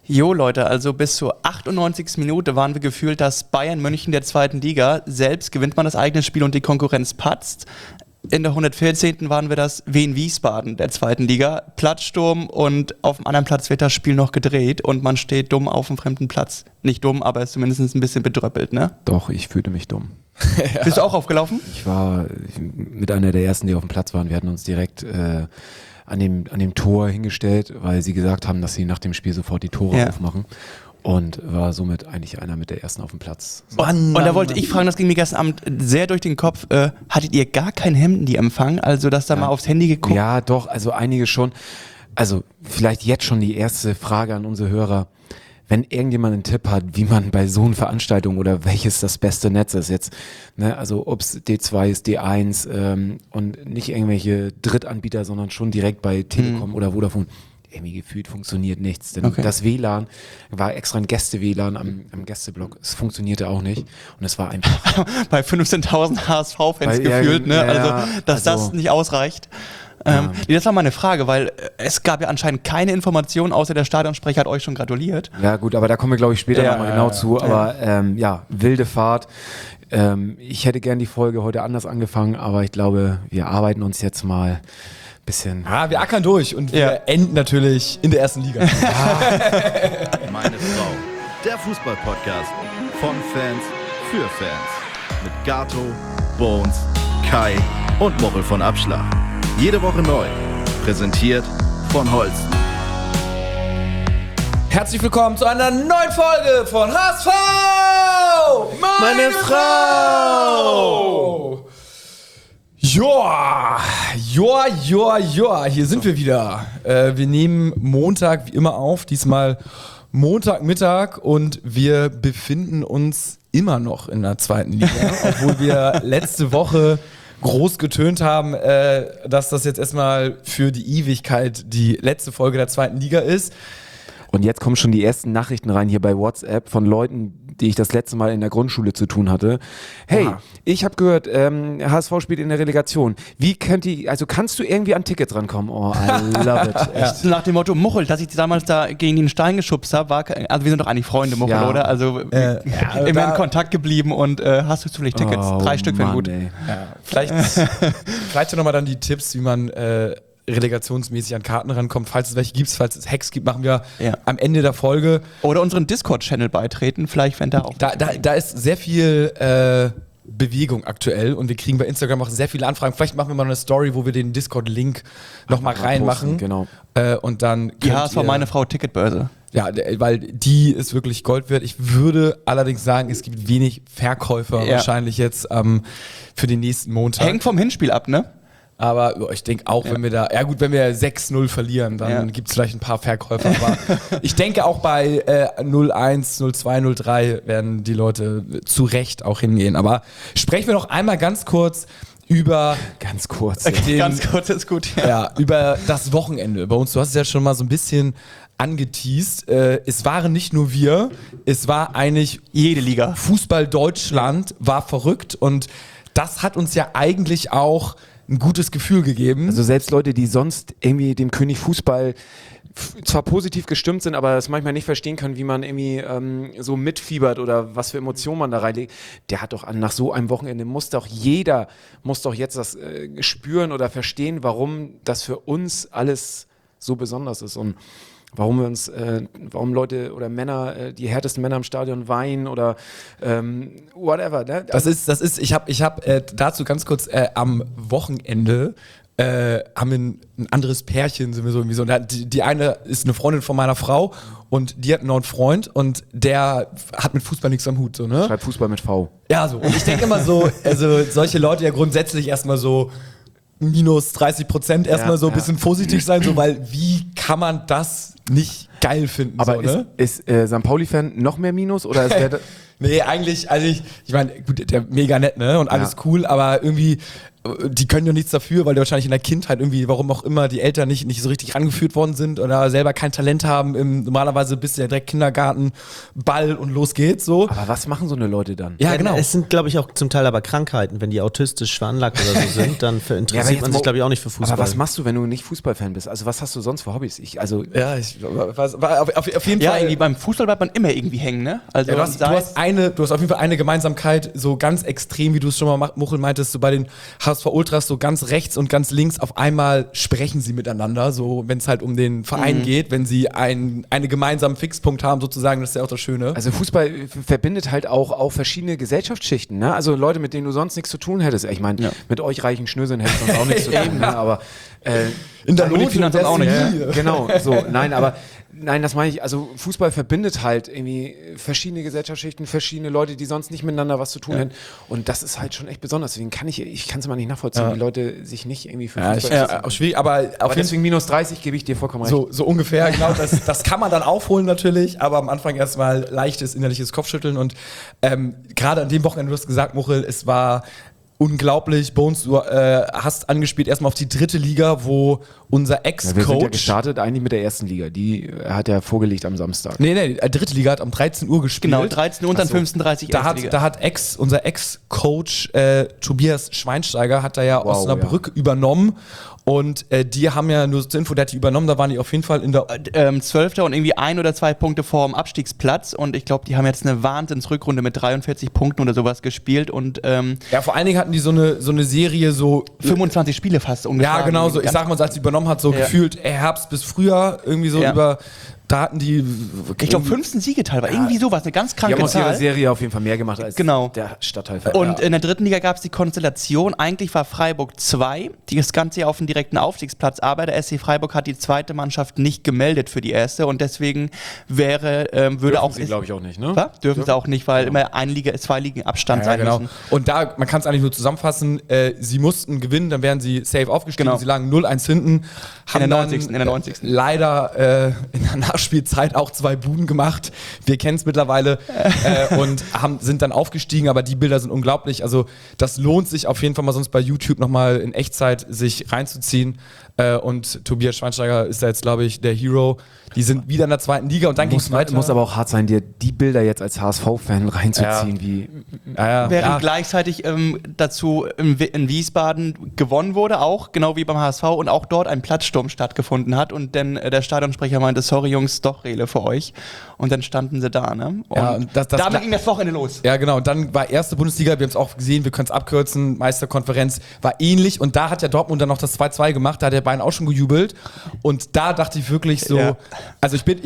Jo Leute, also bis zur 98. Minute waren wir gefühlt das Bayern München der zweiten Liga. Selbst gewinnt man das eigene Spiel und die Konkurrenz patzt. In der 114. waren wir das Wien Wiesbaden der zweiten Liga. Platzsturm und auf dem anderen Platz wird das Spiel noch gedreht und man steht dumm auf dem fremden Platz. Nicht dumm, aber ist zumindest ein bisschen bedröppelt, ne? Doch, ich fühlte mich dumm. Ja. Bist du auch aufgelaufen? Ich war mit einer der ersten, die auf dem Platz waren. Wir hatten uns direkt an dem Tor hingestellt, weil sie gesagt haben, dass sie nach dem Spiel sofort die Tore aufmachen. Und war somit eigentlich einer mit der ersten auf dem Platz. So. Und da wollte ich fragen, das ging mir gestern Abend sehr durch den Kopf, hattet ihr gar kein Handyempfang? Also, dass da mal aufs Handy geguckt? Ja, doch, also einige schon. Also, vielleicht jetzt schon die erste Frage an unsere Hörer. Wenn irgendjemand einen Tipp hat, wie man bei so einer Veranstaltung oder welches das beste Netz ist jetzt, ne, also ob es D2 ist, D1 und nicht irgendwelche Drittanbieter, sondern schon direkt bei Telekom oder Vodafone. Irgendwie gefühlt funktioniert nichts. Denn das WLAN war extra ein Gäste-WLAN am Gästeblock. Es funktionierte auch nicht. Und es war einfach... bei 15.000 HSV-Fans gefühlt, ne? Also, dass das nicht ausreicht. Das war meine Frage, weil es gab ja anscheinend keine Informationen, außer der Stadionsprecher hat euch schon gratuliert. Ja gut, aber da kommen wir, glaube ich, später nochmal genau zu. Aber wilde Fahrt. Ich hätte gern die Folge heute anders angefangen, aber ich glaube, wir arbeiten uns jetzt mal bisschen. Ja, wir ackern durch und wir enden natürlich in der ersten Liga. Meine Frau, der Fußball-Podcast von Fans für Fans. Mit Gato, Bones, Kai und Mochel von Abschlag. Jede Woche neu. Präsentiert von Holsten. Herzlich willkommen zu einer neuen Folge von HSV! Meine Frau! Joa, hier sind wir wieder. Wir nehmen Montag wie immer auf, diesmal Montagmittag und wir befinden uns immer noch in der zweiten Liga, obwohl wir letzte Woche groß getönt haben, dass das jetzt erstmal für die Ewigkeit die letzte Folge der zweiten Liga ist. Und jetzt kommen schon die ersten Nachrichten rein hier bei WhatsApp von Leuten, die ich das letzte Mal in der Grundschule zu tun hatte. Hey, ich habe gehört, HSV spielt in der Relegation. Kannst du irgendwie an Tickets rankommen? Oh, I love it. Echt. Nach dem Motto Muchel, dass ich damals da gegen den Stein geschubst habe, also wir sind doch eigentlich Freunde, Muchel, oder? Also immer in Kontakt geblieben und hast du zufällig Tickets? 3 Stück wären gut. Ja, vielleicht nochmal dann die Tipps, wie man relegationsmäßig an Karten rankommt. Falls es welche gibt, falls es Hacks gibt, machen wir am Ende der Folge. Oder unseren Discord-Channel beitreten, vielleicht wenn da auch. Da ist sehr viel Bewegung aktuell und wir kriegen bei Instagram auch sehr viele Anfragen. Vielleicht machen wir mal eine Story, wo wir den Discord-Link nochmal reinmachen. Genau. Und dann die HSV meine Frau Ticketbörse. Ja, weil die ist wirklich Gold wert. Ich würde allerdings sagen, es gibt wenig Verkäufer wahrscheinlich jetzt für den nächsten Montag. Hängt vom Hinspiel ab, ne? Aber ich denke auch, wenn wir 6-0 verlieren, dann gibt es vielleicht ein paar Verkäufer. Aber ich denke auch bei 0-1, 0-2, 0-3 werden die Leute zu Recht auch hingehen. Aber sprechen wir noch einmal ganz kurz über... Ganz kurz. Ganz kurz ist gut. Ja, über das Wochenende bei uns. Du hast es ja schon mal so ein bisschen angeteast. Es waren nicht nur wir, es war eigentlich jede Liga. Fußball Deutschland war verrückt und das hat uns ja eigentlich auch ein gutes Gefühl gegeben. Also selbst Leute, die sonst irgendwie dem König Fußball zwar positiv gestimmt sind, aber das manchmal nicht verstehen können, wie man irgendwie so mitfiebert oder was für Emotionen man da reinlegt, der hat doch nach so einem Wochenende jeder muss doch jetzt das spüren oder verstehen, warum das für uns alles so besonders ist und warum Leute oder Männer, die härtesten Männer im Stadion weinen oder whatever. Ne? Das ist, ich hab dazu ganz kurz am Wochenende haben wir ein anderes Pärchen, sind wir so irgendwie so. Die eine ist eine Freundin von meiner Frau und die hat noch einen Freund und der hat mit Fußball nichts am Hut. So, ne? Schreibt Fußball mit V. Ja, so. Und ich denke immer so, also solche Leute ja grundsätzlich erstmal so minus 30% erstmal so ein bisschen vorsichtig sein, so, weil wie kann man das nicht geil finden? Aber so, ne? ist St. Pauli-Fan noch mehr Minus oder ist Nee, eigentlich, also ich meine, gut, der mega nett, ne? Und alles cool, aber irgendwie die können ja nichts dafür, weil die wahrscheinlich in der Kindheit irgendwie, warum auch immer, die Eltern nicht so richtig rangeführt worden sind oder selber kein Talent haben. Normalerweise bist du ja direkt Kindergarten, Ball und los geht's so. Aber was machen so eine Leute dann? Ja, genau. Es sind, glaube ich, auch zum Teil aber Krankheiten. Wenn die autistisch veranlagt oder so sind, dann interessiert man sich, glaube ich, auch nicht für Fußball. Aber was machst du, wenn du nicht Fußballfan bist? Also was hast du sonst für Hobbys? Ich war auf jeden Ja, Fall. irgendwie beim Fußball bleibt man immer irgendwie hängen, ne? Also Ja, du hast auf jeden Fall eine Gemeinsamkeit, so ganz extrem, wie du es schon mal, Muchel, meintest, so bei den HSV Ultras, so ganz rechts und ganz links, auf einmal sprechen sie miteinander, so wenn es halt um den Verein geht, wenn sie einen gemeinsamen Fixpunkt haben, sozusagen, das ist ja auch das Schöne. Also Fußball verbindet halt auch verschiedene Gesellschaftsschichten, ne? Also Leute, mit denen du sonst nichts zu tun hättest. Ich meine, mit euch reichen Schnöseln hättest du sonst auch nichts zu tun, ne? Aber in der Loge Loge und auch nicht. genau, so, nein, das meine ich, also Fußball verbindet halt irgendwie verschiedene Gesellschaftsschichten, verschiedene Leute, die sonst nicht miteinander was zu tun hätten. Und das ist halt schon echt besonders. Deswegen kann ich kann es immer nicht nachvollziehen, wie Leute sich nicht irgendwie für Fußball interessieren. Auch schwierig, aber deswegen minus 30 gebe ich dir vollkommen recht. so ungefähr, genau, das kann man dann aufholen natürlich, aber am Anfang erstmal leichtes innerliches Kopfschütteln und gerade an dem Wochenende, du hast gesagt, Muchel, es war unglaublich. Bones, du hast angespielt erstmal auf die 3. Liga, wo unser Ex-Coach... Wir sind ja gestartet eigentlich mit der 1. Liga. Die hat er vorgelegt am Samstag. Nee, 3. Liga hat um 13 Uhr gespielt. Genau, 13 Uhr und dann 15:30 Uhr. Da hat unser Ex-Coach Tobias Schweinsteiger hat da ja Osnabrück übernommen. Und die haben ja nur zur Info, der hat die übernommen, da waren die auf jeden Fall in der 12. und irgendwie 1 oder 2 Punkte vorm Abstiegsplatz. Und ich glaube, die haben jetzt eine Wahnsinnsrückrunde mit 43 Punkten oder sowas gespielt. Und ja, vor allen Dingen hatten die so eine Serie so 25 Spiele fast ungefähr. Ja, genau so. Ich sag mal, als sie übernommen hat, so gefühlt Herbst bis Frühjahr irgendwie so über. Da hatten die. Ich glaube 15 Siege teilweise. Irgendwie sowas, eine ganz kranke Die haben aus Zahl. ihrer Serie auf jeden Fall mehr gemacht als der Stadtteilverein. Und in der 3. Liga gab es die Konstellation. Eigentlich war Freiburg 2, die das Ganze ja auf dem direkten Aufstiegsplatz, aber der SC Freiburg hat die zweite Mannschaft nicht gemeldet für die erste und deswegen würde auch. Sie, glaube ich, auch nicht, ne? Was? Dürfen sie auch nicht, weil immer 2 Ligen Abstand sein müssen. Und da, man kann es eigentlich nur zusammenfassen, sie mussten gewinnen, dann wären sie safe aufgestiegen. Genau. Sie lagen 0-1 hinten. In der 90. Leider in der Nachspielzeit auch 2 Buden gemacht. Wir kennen es mittlerweile und sind dann aufgestiegen, aber die Bilder sind unglaublich. Also das lohnt sich auf jeden Fall mal sonst bei YouTube nochmal in Echtzeit sich reinzuziehen. Und Tobias Schweinsteiger ist da jetzt, glaube ich, der Hero. Die sind wieder in der 2. Liga und dann ging es weiter. Muss aber auch hart sein, dir die Bilder jetzt als HSV-Fan reinzuziehen. Während gleichzeitig dazu in Wiesbaden gewonnen wurde, auch genau wie beim HSV und auch dort ein Platzsturm stattgefunden hat und dann der Stadionsprecher meinte, sorry Jungs, doch Rele für euch. Und dann standen sie da, ne? Und damit ging das Wochenende los. Ja, genau. Und dann war 1. Bundesliga, wir haben es auch gesehen, wir können es abkürzen, Meisterkonferenz war ähnlich und da hat ja Dortmund dann noch das 2-2 gemacht, da hat der Bayern auch schon gejubelt und da dachte ich wirklich so, also ich bin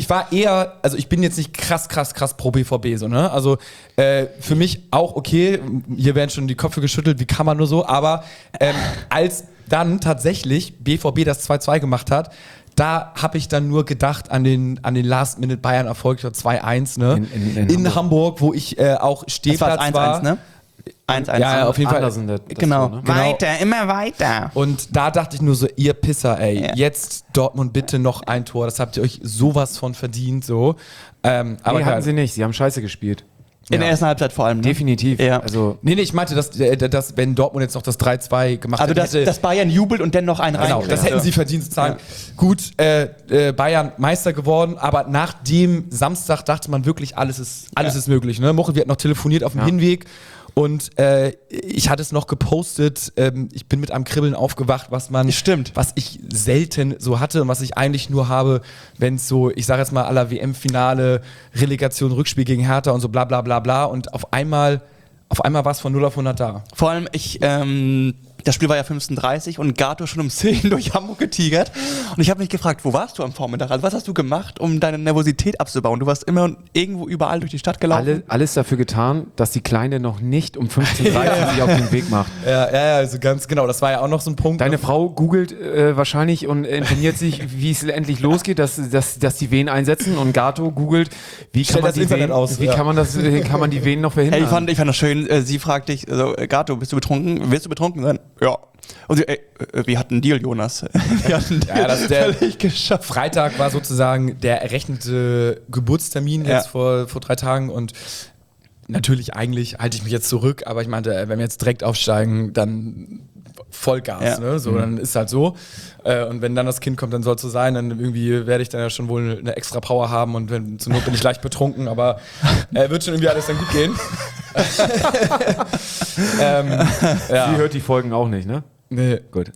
jetzt nicht krass pro BVB, so, ne? Also für mich auch okay, hier werden schon die Köpfe geschüttelt, wie kann man nur so, aber als dann tatsächlich BVB das 2-2 gemacht hat, da habe ich dann nur gedacht an den Last-Minute-Bayern-Erfolg 2-1, ne? In Hamburg, wo ich auch Stehplatz war. 1-1, ne? 1-1. Ja, auf jeden Fall. Genau. So, ne? Weiter, immer weiter. Und da dachte ich nur so, ihr Pisser, ey, jetzt Dortmund bitte noch ein Tor, das habt ihr euch sowas von verdient, so. Aber hatten sie nicht, sie haben scheiße gespielt. In der ersten Halbzeit vor allem. Ne? Definitiv. Ja. Also Nee, ich meinte, dass wenn Dortmund jetzt noch das 3-2 gemacht Also hätte. dass Bayern jubelt und dann noch einen Genau, reinkriegt. das hätten sie verdient zu sagen. Gut, Bayern Meister geworden, aber nach dem Samstag dachte man wirklich, alles ist möglich. Ne? Mochel, wir hatten noch telefoniert auf dem Hinweg und ich hatte es noch gepostet, ich bin mit einem Kribbeln aufgewacht, was ich selten so hatte und was ich eigentlich nur habe, wenn es so, ich sage jetzt mal, à la WM-Finale, Relegation, Rückspiel gegen Hertha und so bla bla bla bla und auf einmal war es von 0 auf 100 da. Vor allem, das Spiel war ja 15:30 und Gato schon um 10 durch Hamburg getigert. Und ich habe mich gefragt, wo warst du am Vormittag? Also was hast du gemacht, um deine Nervosität abzubauen? Du warst immer irgendwo überall durch die Stadt gelaufen. alles dafür getan, dass die Kleine noch nicht um 15:30 Uhr sich auf den Weg macht. Ja, also ganz genau. Das war ja auch noch so ein Punkt. Deine Frau googelt wahrscheinlich und informiert sich, wie es endlich losgeht, dass die Wehen einsetzen und Gato googelt, wie kann man die Wehen, kann man die Wehen noch verhindern? Ich fand das schön, sie fragt dich, also, Gato, bist du betrunken? Willst du betrunken sein? Ja. Und sie, wir hatten einen Deal, Jonas. Wir hatten einen Deal völlig geschafft. Freitag war sozusagen der errechnete Geburtstermin jetzt vor 3 Tagen und natürlich eigentlich halte ich mich jetzt zurück, aber ich meinte, wenn wir jetzt direkt aufsteigen, dann Vollgas, ne? So, dann ist halt so. Und wenn dann das Kind kommt, dann soll es so sein, dann irgendwie werde ich dann ja schon wohl eine extra Power haben und zur Not bin ich leicht betrunken, aber wird schon irgendwie alles dann gut gehen. Sie hört die Folgen auch nicht, ne? Nee. Gut.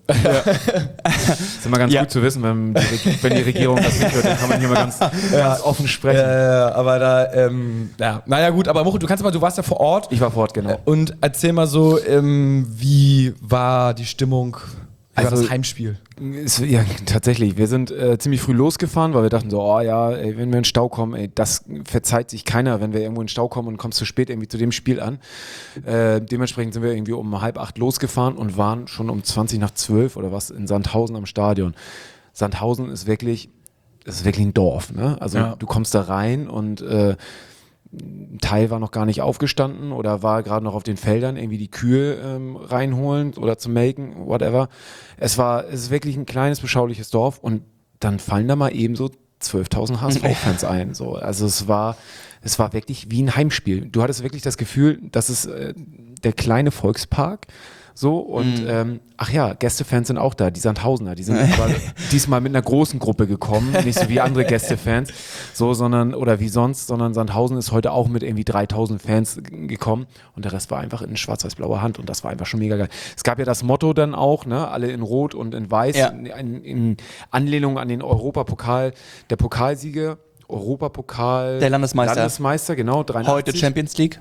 Ist immer ganz gut zu wissen, wenn die Regierung das nicht hört, dann kann man hier mal ganz offen sprechen. Aber da, naja gut, aber Mocho, du warst ja vor Ort. Ich war vor Ort, genau. Und erzähl mal so, wie war die Stimmung, wie war das Heimspiel? Ja, tatsächlich. Wir sind ziemlich früh losgefahren, weil wir dachten so, wenn wir in den Stau kommen, das verzeiht sich keiner, wenn wir irgendwo in den Stau kommen und kommst zu spät irgendwie zu dem Spiel an. Dementsprechend sind wir irgendwie um 7:30 losgefahren und waren schon um 11:20 oder was in Sandhausen am Stadion. Sandhausen ist wirklich ein Dorf, ne? Also du kommst da rein und ein Teil war noch gar nicht aufgestanden oder war gerade noch auf den Feldern, irgendwie die Kühe reinholen oder zum Melken, whatever. Es ist wirklich ein kleines, beschauliches Dorf und dann fallen da mal eben so 12.000 HSV-Fans ein. So. Also es war wirklich wie ein Heimspiel. Du hattest wirklich das Gefühl, das ist der kleine Volkspark. So, und Gästefans sind auch da, die Sandhausener, die sind aber diesmal mit einer großen Gruppe gekommen, nicht so wie andere Gästefans, sondern Sandhausen ist heute auch mit irgendwie 3.000 Fans gekommen und der Rest war einfach in schwarz-weiß-blauer Hand und das war einfach schon mega geil. Es gab ja das Motto dann auch, ne, alle in Rot und in Weiß, in Anlehnung an den Europapokal, der Pokalsieger, Europapokal, der Landesmeister, genau, 83. Heute Champions League,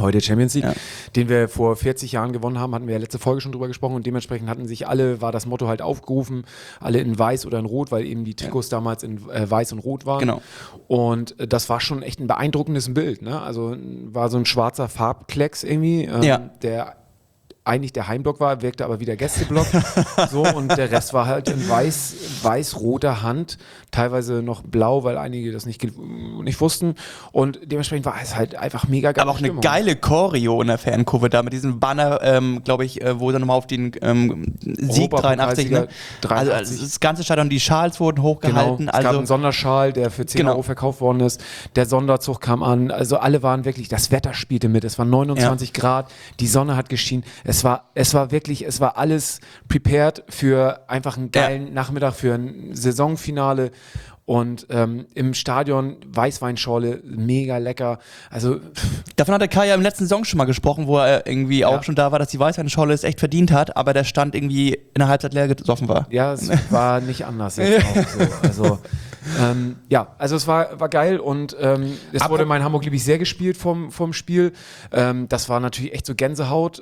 den wir vor 40 Jahren gewonnen haben, hatten wir ja letzte Folge schon drüber gesprochen und dementsprechend war das Motto halt aufgerufen, alle in Weiß oder in Rot, weil eben die Trikots damals in Weiß und Rot waren. Genau. Und das war schon echt ein beeindruckendes Bild, ne? Also war so ein schwarzer Farbklecks irgendwie, der eigentlich der Heimblock war, wirkte aber wie der Gästeblock. So, und der Rest war halt in weiß-roter Hand, teilweise noch blau, weil einige das nicht wussten. Und dementsprechend war es halt einfach mega geil. Aber auch eine geile Choreo in der Fankurve da mit diesem Banner, glaube ich, wo dann nochmal auf den Sieg 83, ne? 83. Also das ganze Stadion, die Schals wurden hochgehalten. Genau. Es gab einen Sonderschal, der für 10 Euro verkauft worden ist. Der Sonderzug kam an. Also alle waren wirklich, das Wetter spielte mit. Es waren 29 Grad, die Sonne hat geschienen. Es war alles prepared für einfach einen geilen Nachmittag, für ein Saisonfinale und im Stadion Weißweinschorle, mega lecker. Also davon hat der Kai ja im letzten Song schon mal gesprochen, wo er irgendwie auch schon da war, dass die Weißweinschorle es echt verdient hat, aber der Stand irgendwie in der Halbzeit leer gesoffen war. Ja, es war nicht anders jetzt auch so. Also es war geil und es wurde in Hamburg, liebe ich, sehr gespielt vom Spiel. Das war natürlich echt so Gänsehaut.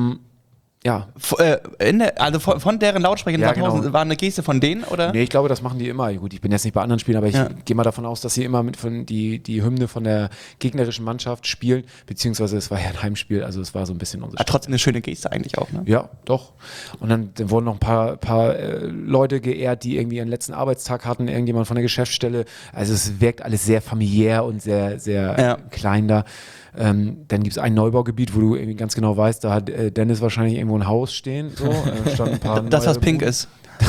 Von deren Lautsprechern war eine Geste von denen, oder? Nee, ich glaube, das machen die immer. Gut, ich bin jetzt nicht bei anderen Spielen, aber ich gehe mal davon aus, dass sie immer die Hymne von der gegnerischen Mannschaft spielen, beziehungsweise es war ja ein Heimspiel, also es war so ein bisschen unsere trotzdem eine schöne Geste eigentlich auch, ne? Ja, doch. Und dann wurden noch ein paar Leute geehrt, die irgendwie ihren letzten Arbeitstag hatten, irgendjemand von der Geschäftsstelle. Also es wirkt alles sehr familiär und sehr, sehr klein da. Dann gibt es ein Neubaugebiet, wo du irgendwie ganz genau weißt, da hat Dennis wahrscheinlich irgendwo ein Haus stehen. So. Stand ein paar das, was pink ist.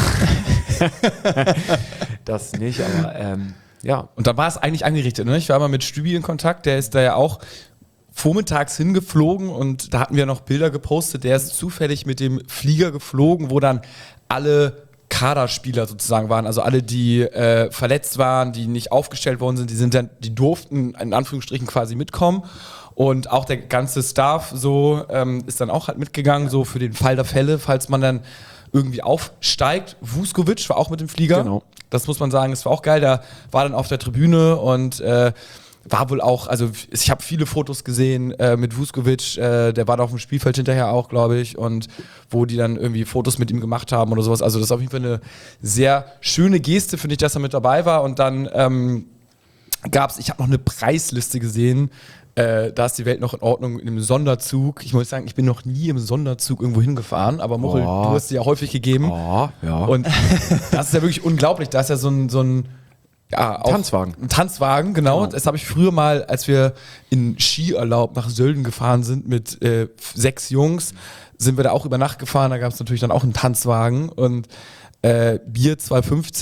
Das nicht, aber Und da war es eigentlich angerichtet, ne? Ich war mal mit Stübi in Kontakt, der ist da ja auch vormittags hingeflogen und da hatten wir noch Bilder gepostet, der ist zufällig mit dem Flieger geflogen, wo dann alle Kaderspieler sozusagen waren, also alle, die verletzt waren, die nicht aufgestellt worden sind, die durften in Anführungsstrichen quasi mitkommen und auch der ganze Staff so ist dann auch halt mitgegangen, so für den Fall der Fälle, falls man dann irgendwie aufsteigt. Vuskovic war auch mit dem Flieger, genau. Das muss man sagen, das war auch geil, der war dann auf der Tribüne und war wohl auch, also ich habe viele Fotos gesehen mit Vuskovic, der war da auf dem Spielfeld hinterher auch, glaube ich, und wo die dann irgendwie Fotos mit ihm gemacht haben oder sowas. Also das ist auf jeden Fall eine sehr schöne Geste, finde ich, dass er mit dabei war. Und dann ich habe noch eine Preisliste gesehen, da ist die Welt noch in Ordnung in einem Sonderzug. Ich muss sagen, ich bin noch nie im Sonderzug irgendwo hingefahren, aber Mochel, du hast sie ja häufig gegeben. Ja. Und das ist ja wirklich unglaublich, da ist ja so ein Tanzwagen. Ein Tanzwagen, genau. Das habe ich früher mal, als wir in Skiurlaub nach Sölden gefahren sind mit 6 Jungs, sind wir da auch über Nacht gefahren. Da gab es natürlich dann auch einen Tanzwagen und Bier 2,50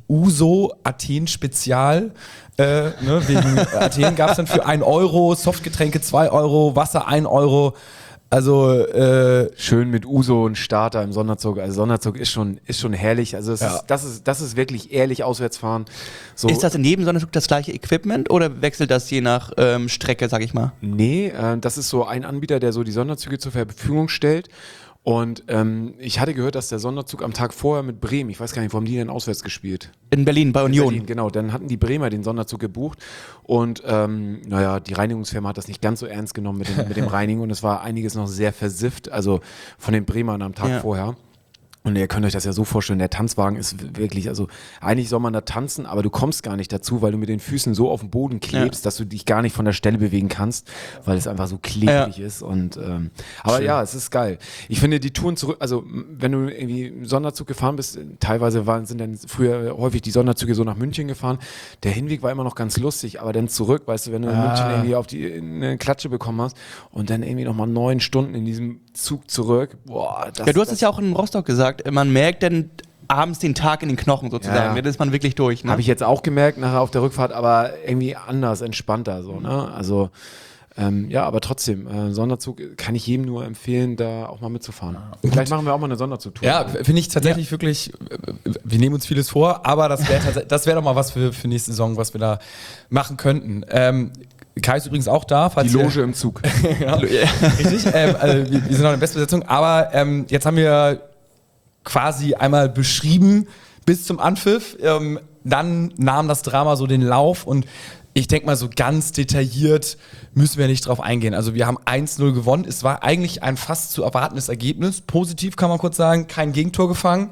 Uso Athen Spezial. Wegen Athen gab es dann für 1 Euro, Softgetränke 2 Euro, Wasser 1 Euro. Also schön mit Uso und Starter im Sonderzug. Also Sonderzug ist schon herrlich. Also das ist wirklich ehrlich Auswärtsfahren. So. Ist das in jedem Sonderzug das gleiche Equipment oder wechselt das je nach Strecke, sag ich mal? Nee, das ist so ein Anbieter, der so die Sonderzüge zur Verfügung stellt. Und ich hatte gehört, dass der Sonderzug am Tag vorher mit Bremen, ich weiß gar nicht, wo haben die denn auswärts gespielt? In Berlin, bei Union. Berlin, genau, dann hatten die Bremer den Sonderzug gebucht und die Reinigungsfirma hat das nicht ganz so ernst genommen mit dem Reinigen und es war einiges noch sehr versifft, also von den Bremern am Tag vorher. Und ihr könnt euch das ja so vorstellen, der Tanzwagen ist wirklich, also eigentlich soll man da tanzen, aber du kommst gar nicht dazu, weil du mit den Füßen so auf dem Boden klebst, dass du dich gar nicht von der Stelle bewegen kannst, weil es einfach so klebrig ist. Und aber ja, es ist geil. Ich finde die Touren zurück, also wenn du irgendwie im Sonderzug gefahren bist, teilweise sind dann früher häufig die Sonderzüge so nach München gefahren. Der Hinweg war immer noch ganz lustig, aber dann zurück, weißt du, wenn du in München irgendwie eine Klatsche bekommen hast und dann irgendwie nochmal 9 Stunden in diesem Zug zurück, boah. Du hast es ja auch in Rostock gesagt, man merkt dann abends den Tag in den Knochen sozusagen, dann ist man wirklich durch. Ne? Habe ich jetzt auch gemerkt nachher auf der Rückfahrt, aber irgendwie anders, entspannter so, ne? Also aber trotzdem, Sonderzug kann ich jedem nur empfehlen, da auch mal mitzufahren. Und vielleicht machen wir auch mal eine Sonderzugtour. Ja, finde ich tatsächlich wirklich, wir nehmen uns vieles vor, aber das wäre doch mal was für nächste Saison, was wir da machen könnten. Kai ist übrigens auch da. Die Loge im Zug. Ja, richtig. Wir sind noch in der Bestbesetzung, aber jetzt haben wir quasi einmal beschrieben bis zum Anpfiff. Dann nahm das Drama so den Lauf und ich denke mal, so ganz detailliert müssen wir nicht drauf eingehen. Also wir haben 1-0 gewonnen. Es war eigentlich ein fast zu erwartendes Ergebnis. Positiv kann man kurz sagen, kein Gegentor gefangen.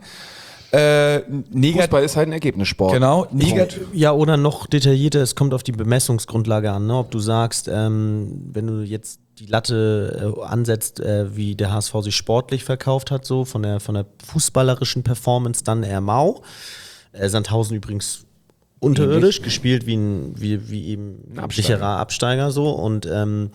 Fußball ist halt ein Ergebnissport. Genau. Ja, oder noch detaillierter, es kommt auf die Bemessungsgrundlage an. Ne? Ob du sagst, wenn du jetzt die Latte ansetzt, wie der HSV sich sportlich verkauft hat, so von der fußballerischen Performance, dann eher mau. Sandhausen übrigens unterirdisch gespielt wie eben ein sicherer Absteiger so und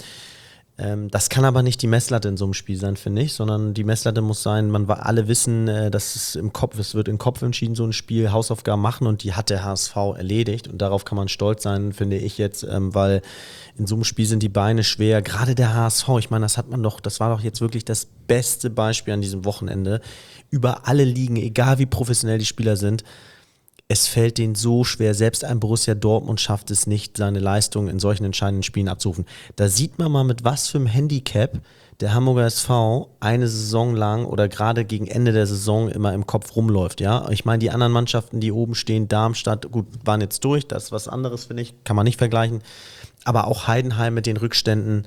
das kann aber nicht die Messlatte in so einem Spiel sein, finde ich, sondern die Messlatte muss sein, alle wissen, dass es wird im Kopf entschieden, so ein Spiel, Hausaufgaben machen und die hat der HSV erledigt und darauf kann man stolz sein, finde ich jetzt, weil in so einem Spiel sind die Beine schwer, gerade der HSV, ich meine, das war doch jetzt wirklich das beste Beispiel an diesem Wochenende, über alle Ligen, egal wie professionell die Spieler sind, es fällt denen so schwer, selbst ein Borussia Dortmund schafft es nicht, seine Leistung in solchen entscheidenden Spielen abzurufen. Da sieht man mal, mit was für einem Handicap der Hamburger SV eine Saison lang oder gerade gegen Ende der Saison immer im Kopf rumläuft. Ja? Ich meine, die anderen Mannschaften, die oben stehen, Darmstadt, gut, waren jetzt durch, das ist was anderes, finde ich, kann man nicht vergleichen. Aber auch Heidenheim mit den Rückständen,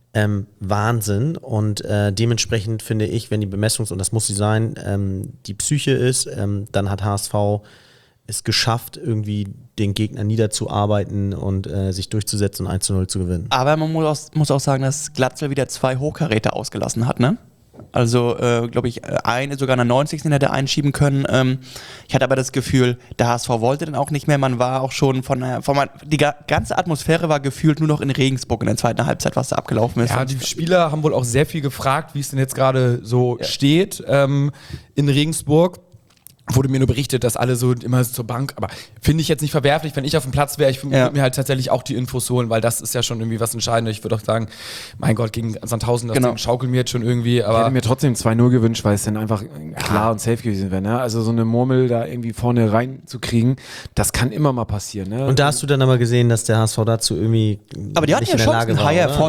Wahnsinn und dementsprechend finde ich, wenn die und das muss sie sein, die Psyche ist, dann hat HSV es geschafft, irgendwie den Gegner niederzuarbeiten und sich durchzusetzen und 1-0 zu gewinnen. Aber man muss auch sagen, dass Glatzel wieder 2 Hochkaräter ausgelassen hat, ne? Also, glaube ich, sogar in der 90. hätte einschieben können. Ich hatte aber das Gefühl, der HSV wollte dann auch nicht mehr. Man war auch schon die ganze Atmosphäre war gefühlt nur noch in Regensburg in der zweiten Halbzeit, was da abgelaufen ist. Ja, die Spieler haben wohl auch sehr viel gefragt, wie es denn jetzt gerade so steht in Regensburg. Wurde mir nur berichtet, dass alle so immer zur Bank, aber finde ich jetzt nicht verwerflich, wenn ich auf dem Platz wäre, ich würde mir halt tatsächlich auch die Infos holen, weil das ist ja schon irgendwie was Entscheidendes. Ich würde auch sagen, mein Gott, gegen Sandhausen, das Ding schaukeln mir jetzt schon irgendwie, aber... Ich hätte mir trotzdem 2-0 gewünscht, weil es dann einfach klar und safe gewesen wäre, ne? Also so eine Murmel da irgendwie vorne reinzukriegen, das kann immer mal passieren, ne? Und da hast du dann aber gesehen, dass der HSV dazu irgendwie aber die hatten ja schon einen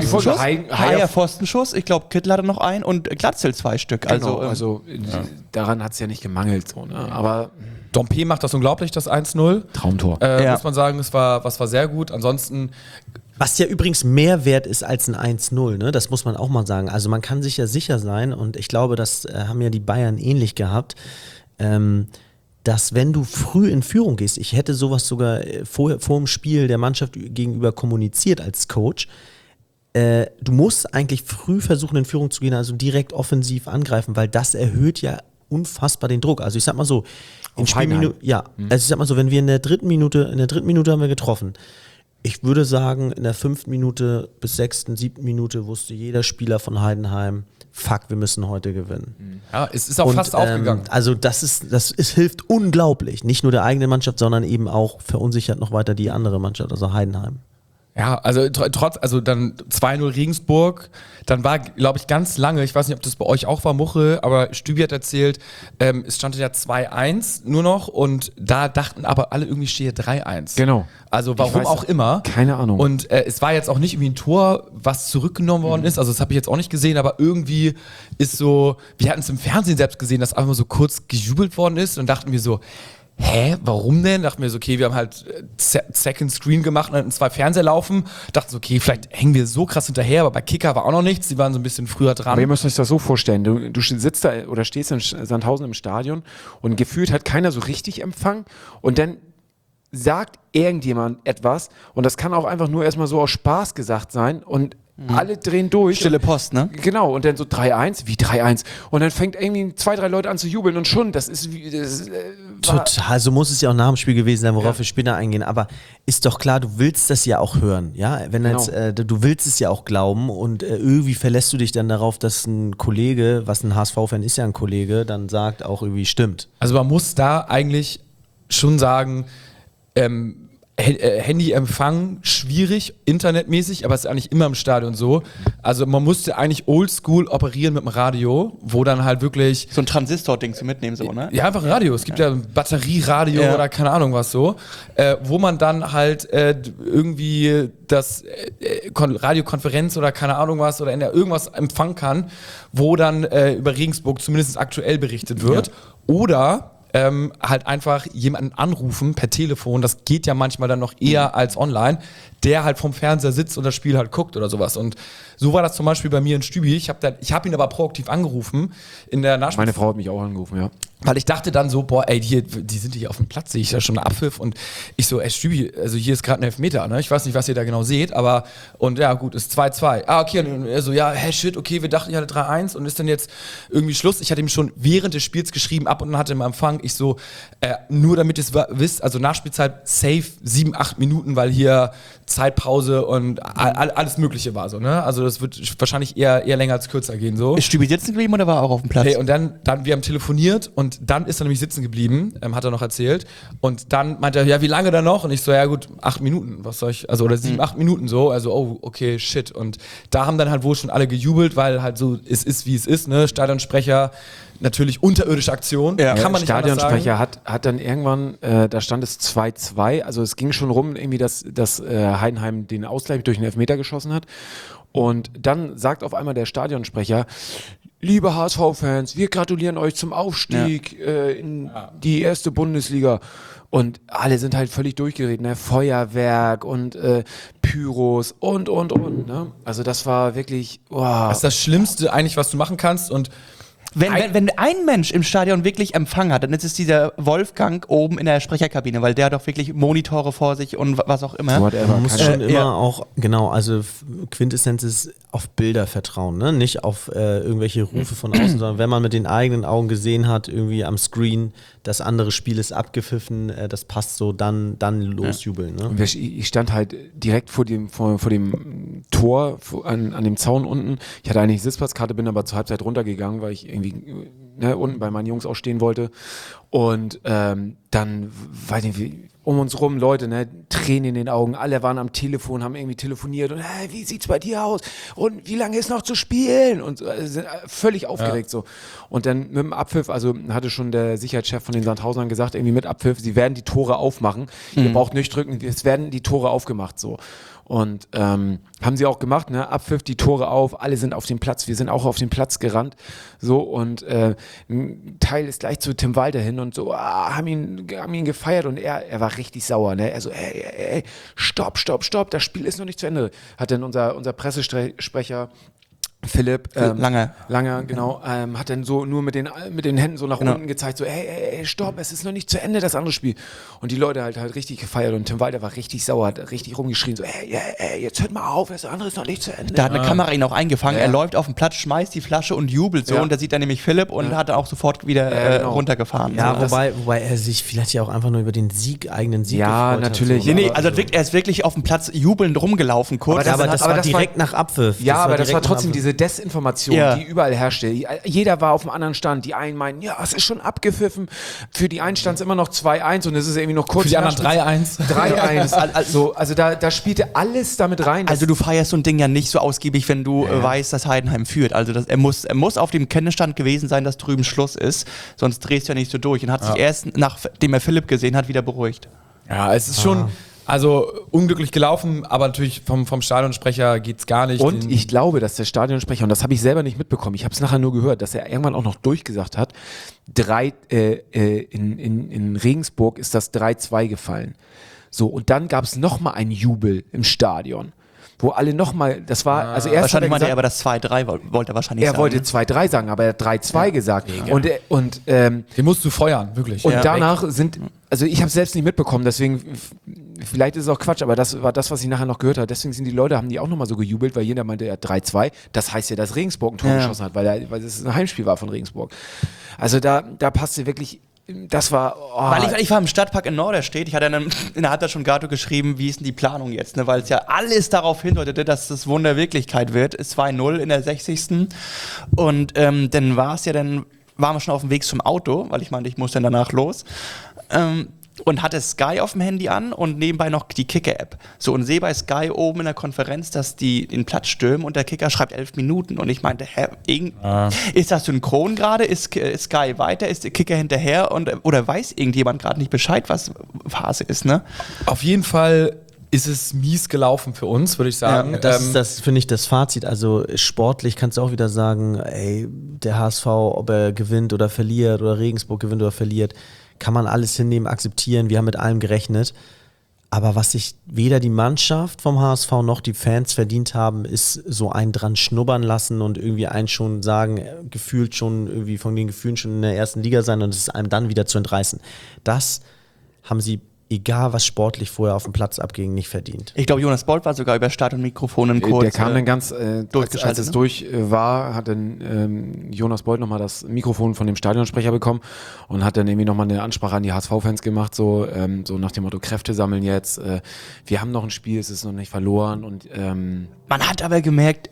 Haier Pfostenschuss, ich glaube, Kittel hatte noch einen und Glatzel 2 Stück. Genau, daran hat es ja nicht gemangelt, so, ne? Aber Dompe macht das unglaublich, das 1-0. Traumtor. Muss man sagen, das war sehr gut. Ansonsten... Was ja übrigens mehr wert ist als ein 1-0, ne? Das muss man auch mal sagen. Also man kann sich ja sicher sein und ich glaube, das haben ja die Bayern ähnlich gehabt, dass wenn du früh in Führung gehst, ich hätte sowas sogar vor dem Spiel der Mannschaft gegenüber kommuniziert als Coach, du musst eigentlich früh versuchen in Führung zu gehen, also direkt offensiv angreifen, weil das erhöht ja unfassbar den Druck. Also ich sag mal so, also ich sag mal so, wenn wir in der dritten Minute haben wir getroffen, Ich würde sagen, in der 5. Minute bis 6., 7. Minute wusste jeder Spieler von Heidenheim, fuck, wir müssen heute gewinnen. Ja, es ist auch fast aufgegangen. Also das hilft unglaublich. Nicht nur der eigenen Mannschaft, sondern eben auch verunsichert noch weiter die andere Mannschaft, also Heidenheim. Ja, also also dann 2-0 Regensburg, dann war, glaube ich, ganz lange, ich weiß nicht, ob das bei euch auch war, Muche, aber Stübi hat erzählt, es stand ja 2-1 nur noch und da dachten aber alle irgendwie stehe 3-1. Genau. Also warum auch immer. Keine Ahnung. Und es war jetzt auch nicht irgendwie ein Tor, was zurückgenommen worden ist, also das habe ich jetzt auch nicht gesehen, aber irgendwie ist so, wir hatten es im Fernsehen selbst gesehen, dass einfach mal so kurz gejubelt worden ist und dachten wir so, warum denn? Dachten wir so, okay, wir haben halt Second Screen gemacht und hatten 2 Fernseher laufen. Dachten so, okay, vielleicht hängen wir so krass hinterher, aber bei Kicker war auch noch nichts. Die waren so ein bisschen früher dran. Aber ihr müsst euch das so vorstellen, du sitzt da oder stehst in Sandhausen im Stadion und gefühlt hat keiner so richtig Empfang und dann sagt irgendjemand etwas und das kann auch einfach nur erstmal so aus Spaß gesagt sein und alle drehen durch. Stille Post, ne? Genau, und dann so 3-1, wie 3-1? Und dann fängt irgendwie 2, 3 Leute an zu jubeln und schon, Total, so muss es ja auch nach dem Spiel gewesen sein, worauf wir später eingehen. Aber ist doch klar, du willst das ja auch hören, ja? Wenn Genau. du willst es ja auch glauben und irgendwie verlässt du dich dann darauf, dass ein Kollege, was ein HSV-Fan ist ja ein Kollege, dann sagt auch irgendwie stimmt. Also man muss da eigentlich schon sagen, Handyempfang schwierig, internetmäßig, aber es ist eigentlich immer im Stadion so. Also man musste eigentlich oldschool operieren mit dem Radio, wo dann halt wirklich... So ein Transistor-Ding zu mitnehmen, so, ne? Ja, einfach ein Radio. Es gibt ja ein Batterieradio oder keine Ahnung was so, wo man dann halt irgendwie das Radiokonferenz oder keine Ahnung was oder irgendwas empfangen kann, wo dann über Regensburg zumindest aktuell berichtet wird. Oder halt einfach jemanden anrufen per Telefon, das geht ja manchmal dann noch eher als online, der halt vom Fernseher sitzt und das Spiel halt guckt oder sowas. Und so war das zum Beispiel bei mir in Stübi. Ich hab ihn aber proaktiv angerufen in der Nachspiel. Meine Frau hat mich auch angerufen, ja. Weil ich dachte dann so, boah, ey, die sind hier auf dem Platz, sehe ich da schon einen Abpfiff und ich so, ey, Stübi, also hier ist gerade ein Elfmeter, ne? Ich weiß nicht, was ihr da genau seht, aber, und ja, gut, ist 2-2. Ah, okay, und er so, ja, shit, okay, wir dachten, ich hatte 3-1 und ist dann jetzt irgendwie Schluss. Ich hatte ihm schon während des Spiels geschrieben, ab und an hatte im Empfang, ich so, nur damit ihr es wisst, also Nachspielzeit safe 7, 8 Minuten, weil hier Zeitpause und alles Mögliche war so, ne? Also das wird wahrscheinlich eher länger als kürzer gehen, so. Ist Stübi sitzen geblieben oder war er auch auf dem Platz? Hey, und dann wir haben telefoniert und dann ist er nämlich sitzen geblieben, hat er noch erzählt. Und dann meinte er, ja, wie lange dann noch? Und ich so, ja gut, 8 Minuten, was soll ich, also oder 7, 8 Minuten so, also oh, okay, shit. Und da haben dann halt wohl schon alle gejubelt, weil halt so, es ist, wie es ist, ne? Stadionsprecher, natürlich unterirdische Aktion, kann man nicht anders sagen. Stadionsprecher hat dann irgendwann, da stand es 2-2, also es ging schon rum, irgendwie, dass Heidenheim den Ausgleich durch den Elfmeter geschossen hat. Und dann sagt auf einmal der Stadionsprecher, liebe HSV-Fans, wir gratulieren euch zum Aufstieg in die erste Bundesliga. Und alle sind halt völlig durchgedreht, ne? Feuerwerk und Pyros und, ne? Also das war wirklich, wow. Das ist das Schlimmste eigentlich, was du machen kannst und Wenn ein Mensch im Stadion wirklich Empfang hat, dann ist es dieser Wolfgang oben in der Sprecherkabine, weil der hat doch wirklich Monitore vor sich und was auch immer. Man muss schon immer auch, genau, also Quintessenz ist auf Bilder vertrauen, ne? Nicht auf irgendwelche Rufe von außen, sondern wenn man mit den eigenen Augen gesehen hat, irgendwie am Screen, das andere Spiel ist abgepfiffen, das passt so, dann losjubeln. Ne? Und ich stand halt direkt vor dem Tor, an dem Zaun unten. Ich hatte eigentlich Sitzplatzkarte, bin aber zur Halbzeit runtergegangen, weil ich irgendwie unten bei meinen Jungs auch stehen wollte. Und dann, weiß nicht, um uns rum Leute, ne, Tränen in den Augen, alle waren am Telefon, haben irgendwie telefoniert und hey, wie sieht's bei dir aus? Und wie lange ist noch zu spielen? Und sind völlig aufgeregt so. Und dann mit dem Abpfiff, also hatte schon der Sicherheitschef von den Sandhausern gesagt, irgendwie mit Abpfiff, sie werden die Tore aufmachen. Ihr braucht nicht drücken, es werden die Tore aufgemacht so. Und haben sie auch gemacht, ne? Abpfiff, die Tore auf, alle sind auf dem Platz, wir sind auch auf den Platz gerannt, so, und ein Teil ist gleich zu Tim Walter hin und so, haben ihn gefeiert und er war richtig sauer, ne? Er so, ey, stopp, das Spiel ist noch nicht zu Ende, hat dann unser Pressesprecher Philipp Lange, genau, hat dann so nur mit den Händen so nach unten gezeigt, so hey, stopp, es ist noch nicht zu Ende, das andere Spiel. Und die Leute halt richtig gefeiert und Tim Walter war richtig sauer, hat richtig rumgeschrien, so hey, jetzt hört mal auf, das andere ist noch nicht zu Ende. Da hat eine Kamera ihn auch eingefangen, er läuft auf den Platz, schmeißt die Flasche und jubelt so und da sieht er nämlich Philipp und hat dann auch sofort wieder runtergefahren. Ja, wobei er sich vielleicht ja auch einfach nur über den eigenen Sieg gefreut hat. Natürlich. So. Nee, also er ist wirklich auf dem Platz jubelnd rumgelaufen kurz. Aber das war direkt nach Abpfiff. Ja, aber das war trotzdem diese Desinformation, die überall herrschte. Jeder war auf einem anderen Stand. Die einen meinen, ja, es ist schon abgepfiffen. Für die einen stand es immer noch 2-1 und es ist irgendwie noch kurz. Für die anderen 3-1. 3-1. Also da spielte alles damit rein. Also du feierst so ein Ding ja nicht so ausgiebig, wenn du weißt, dass Heidenheim führt. Also er muss auf dem Kenntnisstand gewesen sein, dass drüben Schluss ist. Sonst drehst du ja nicht so durch. Und hat sich erst, nachdem er Philipp gesehen hat, wieder beruhigt. Ja, es ist schon... Also unglücklich gelaufen, aber natürlich vom Stadionsprecher geht's gar nicht. Und ich glaube, dass der Stadionsprecher, und das habe ich selber nicht mitbekommen, ich habe es nachher nur gehört, dass er irgendwann auch noch durchgesagt hat, in Regensburg ist das 3-2 gefallen. So, und dann gab es nochmal einen Jubel im Stadion. Wo alle nochmal, das war, also erst wahrscheinlich meinte er aber gesagt, das 2-3 wollte er wahrscheinlich sagen. er wollte 2-3 sagen, aber er hat 3-2 gesagt. Und den musst du feuern, wirklich. Und danach also ich habe es selbst nicht mitbekommen, deswegen, vielleicht ist es auch Quatsch, aber das war das, was ich nachher noch gehört habe. Deswegen haben die auch nochmal so gejubelt, weil jeder meinte, er hat 3-2. Das heißt ja, dass Regensburg ein Tor geschossen hat, weil es ein Heimspiel war von Regensburg. Also da passte wirklich, das war... Weil ich war im Stadtpark in Norderstedt, ich hatte dann in der Halbzeit schon Gato geschrieben, wie ist denn die Planung jetzt, ne? Weil es ja alles darauf hindeutete, dass das Wunder Wirklichkeit wird. Es 2-0 in der 60. Und dann waren wir schon auf dem Weg zum Auto, weil ich meinte, ich muss dann danach los. Und hatte Sky auf dem Handy an und nebenbei noch die Kicker-App. So, und sehe bei Sky oben in der Konferenz, dass die den Platz stürmen und der Kicker schreibt 11 Minuten. Und ich meinte, ist das synchron gerade? Ist Sky weiter? Ist der Kicker hinterher? Oder weiß irgendjemand gerade nicht Bescheid, was Phase ist, ne? Auf jeden Fall ist es mies gelaufen für uns, würde ich sagen. Das finde ich das Fazit. Also sportlich kannst du auch wieder sagen, ey, der HSV, ob er gewinnt oder verliert oder Regensburg gewinnt oder verliert, kann man alles hinnehmen, akzeptieren. Wir haben mit allem gerechnet. Aber was sich weder die Mannschaft vom HSV noch die Fans verdient haben, ist so einen dran schnuppern lassen und irgendwie einen schon sagen, gefühlt schon irgendwie von den Gefühlen schon in der ersten Liga sein und es einem dann wieder zu entreißen. Das haben sie, egal was sportlich vorher auf dem Platz abging, nicht verdient. Ich glaube, Jonas Bolt war sogar über Start und Mikrofonen kurz. Der kam dann ganz, als es ne? durch war, hat dann Jonas Bolt nochmal das Mikrofon von dem Stadionsprecher bekommen und hat dann irgendwie nochmal eine Ansprache an die HSV-Fans gemacht, so nach dem Motto, Kräfte sammeln jetzt, wir haben noch ein Spiel, es ist noch nicht verloren. Und man hat aber gemerkt,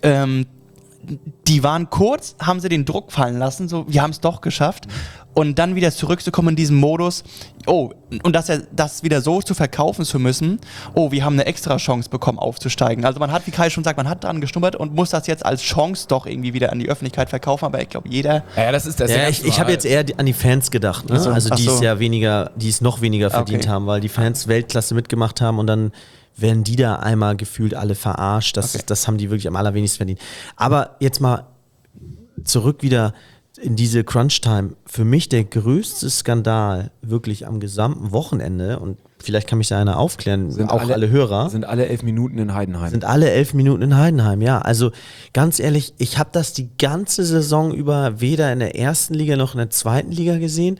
die waren kurz, haben sie den Druck fallen lassen, so, wir haben es doch geschafft. Und dann wieder zurückzukommen in diesem Modus, und das wieder so zu verkaufen zu müssen, wir haben eine extra Chance bekommen aufzusteigen. Also man hat, wie Kai schon sagt, man hat dran geschnuppert und muss das jetzt als Chance doch irgendwie wieder an die Öffentlichkeit verkaufen, aber ich glaube, jeder... Ja, das ist das. Ja, ich habe jetzt eher an die Fans gedacht, ne? Also die es ja die es noch weniger verdient haben, weil die Fans Weltklasse mitgemacht haben und dann werden die da einmal gefühlt alle verarscht. Das haben die wirklich am allerwenigsten verdient. Aber jetzt mal zurück wieder in diese Crunch-Time. Für mich der größte Skandal wirklich am gesamten Wochenende, und vielleicht kann mich da einer aufklären, sind auch alle Hörer. Sind alle 11 Minuten in Heidenheim. Sind alle 11 Minuten in Heidenheim, ja. Also ganz ehrlich, ich habe das die ganze Saison über weder in der ersten Liga noch in der zweiten Liga gesehen.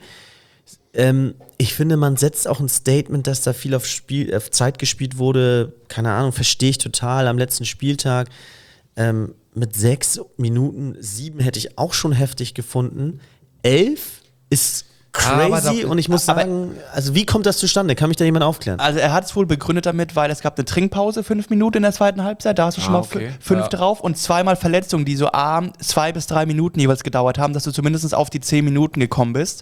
Ich finde, man setzt auch ein Statement, dass da viel auf Zeit gespielt wurde. Keine Ahnung, verstehe ich total am letzten Spieltag. Mit 6 Minuten, 7 hätte ich auch schon heftig gefunden. 11 ist crazy und ich muss sagen, also wie kommt das zustande? Kann mich da jemand aufklären? Also er hat es wohl begründet damit, weil es gab eine Trinkpause, 5 Minuten in der zweiten Halbzeit, da hast du schon mal 5 drauf und zweimal Verletzungen, die so 2 bis 3 Minuten jeweils gedauert haben, dass du zumindest auf die 10 Minuten gekommen bist.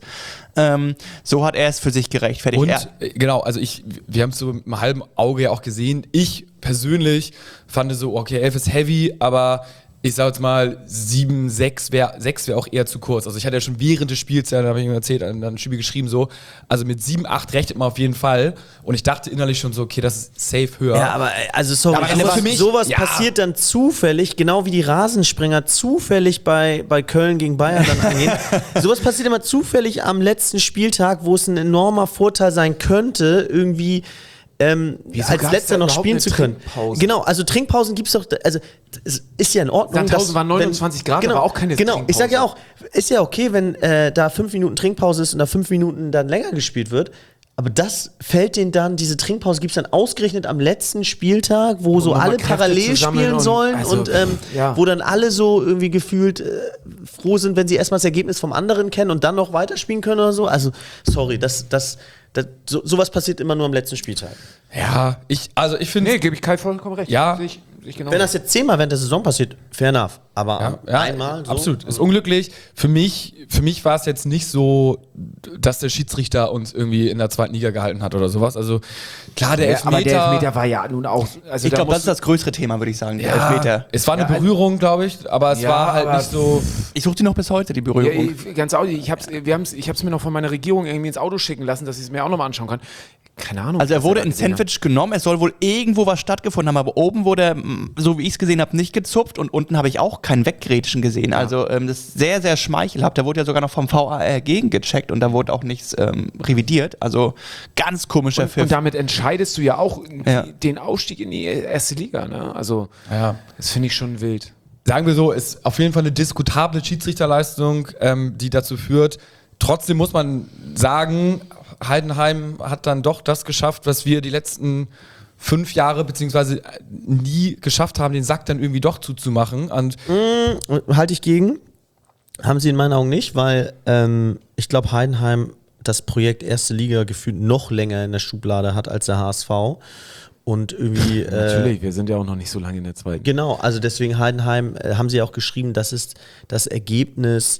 So hat er es für sich gerechtfertigt. Und genau, also wir haben es so mit einem halben Auge ja auch gesehen. Ich persönlich fand so, okay, 11 ist heavy, aber ich sag jetzt mal, 7, 6 wäre auch eher zu kurz. Also ich hatte ja schon während des Spiels, da habe ich mir erzählt, dann Spiel geschrieben so, also mit 7, 8 rechnet man auf jeden Fall. Und ich dachte innerlich schon so, okay, das ist safe höher. Ja, aber also sorry, aber für mich, sowas passiert dann zufällig, genau wie die Rasensprenger zufällig bei Köln gegen Bayern dann angehen. Sowas passiert immer zufällig am letzten Spieltag, wo es ein enormer Vorteil sein könnte, irgendwie Wieso gab's letzter da noch überhaupt spielen eine zu können. Trinkpause? Genau, also Trinkpausen gibt's doch, also es ist ja in Ordnung. Sandhausen waren 29 Grad, genau, aber auch keine Genau, Trinkpause. ich sage ja auch, ist ja okay, wenn da 5 Minuten Trinkpause ist und da 5 Minuten dann länger gespielt wird. Aber das fällt denen dann, diese Trinkpause gibt es dann ausgerechnet am letzten Spieltag, wo so nochmal alle Kräfte parallel zu sammeln spielen und- sollen also, und ja. wo dann alle so irgendwie gefühlt froh sind, wenn sie erstmal das Ergebnis vom anderen kennen und dann noch weiterspielen können oder so. Also, sorry, sowas passiert immer nur am letzten Spieltag. Ja, ich finde. Nee, gebe ich Kai vollkommen recht. Ja. Sehe ich genau. Wenn das jetzt 10-mal während der Saison passiert, fair enough. Aber Ja, einmal so. absolut. Ist unglücklich. Für mich war es jetzt nicht so, dass der Schiedsrichter uns irgendwie in der zweiten Liga gehalten hat oder sowas. Also klar, der Elfmeter. aber der Elfmeter war ja nun auch. Also Ich da glaube, das musst ist das größere Thema, würde ich sagen, der ja, Elfmeter. es war eine Berührung, glaube ich, aber es Ja, war halt aber nicht so. Ich suche die noch bis heute, die Ja, Berührung. ganz ehrlich, ich hab's mir noch von meiner Regierung irgendwie ins Auto schicken lassen, dass ich es mir auch nochmal anschauen kann. Keine Ahnung. Also er was wurde da in gesehen hat. Sandwich genommen, es soll wohl irgendwo was stattgefunden haben, aber oben wurde er, so wie ich es gesehen habe, nicht gezupft und unten habe ich auch kein Weggrätschen gesehen. Also das ist sehr, sehr schmeichelhaft. Da wurde ja sogar noch vom VAR gegengecheckt und da wurde auch nichts revidiert. Also ganz komischer Pfiff. Und damit entscheidest du ja auch Ja. den Aufstieg in die erste Liga. Ne? Also Ja. das finde ich schon wild. Sagen wir so, ist auf jeden Fall eine diskutable Schiedsrichterleistung, die dazu führt. Trotzdem muss man sagen, Heidenheim hat dann doch das geschafft, was wir die letzten 5 Jahre beziehungsweise nie geschafft haben, den Sack dann irgendwie doch zuzumachen. Und Halte ich gegen. Haben sie in meinen Augen nicht, weil ich glaube, Heidenheim das Projekt erste Liga gefühlt noch länger in der Schublade hat als der HSV. Und irgendwie. Natürlich, wir sind ja auch noch nicht so lange in der zweiten. Genau, also deswegen Heidenheim haben sie auch geschrieben, das ist das Ergebnis,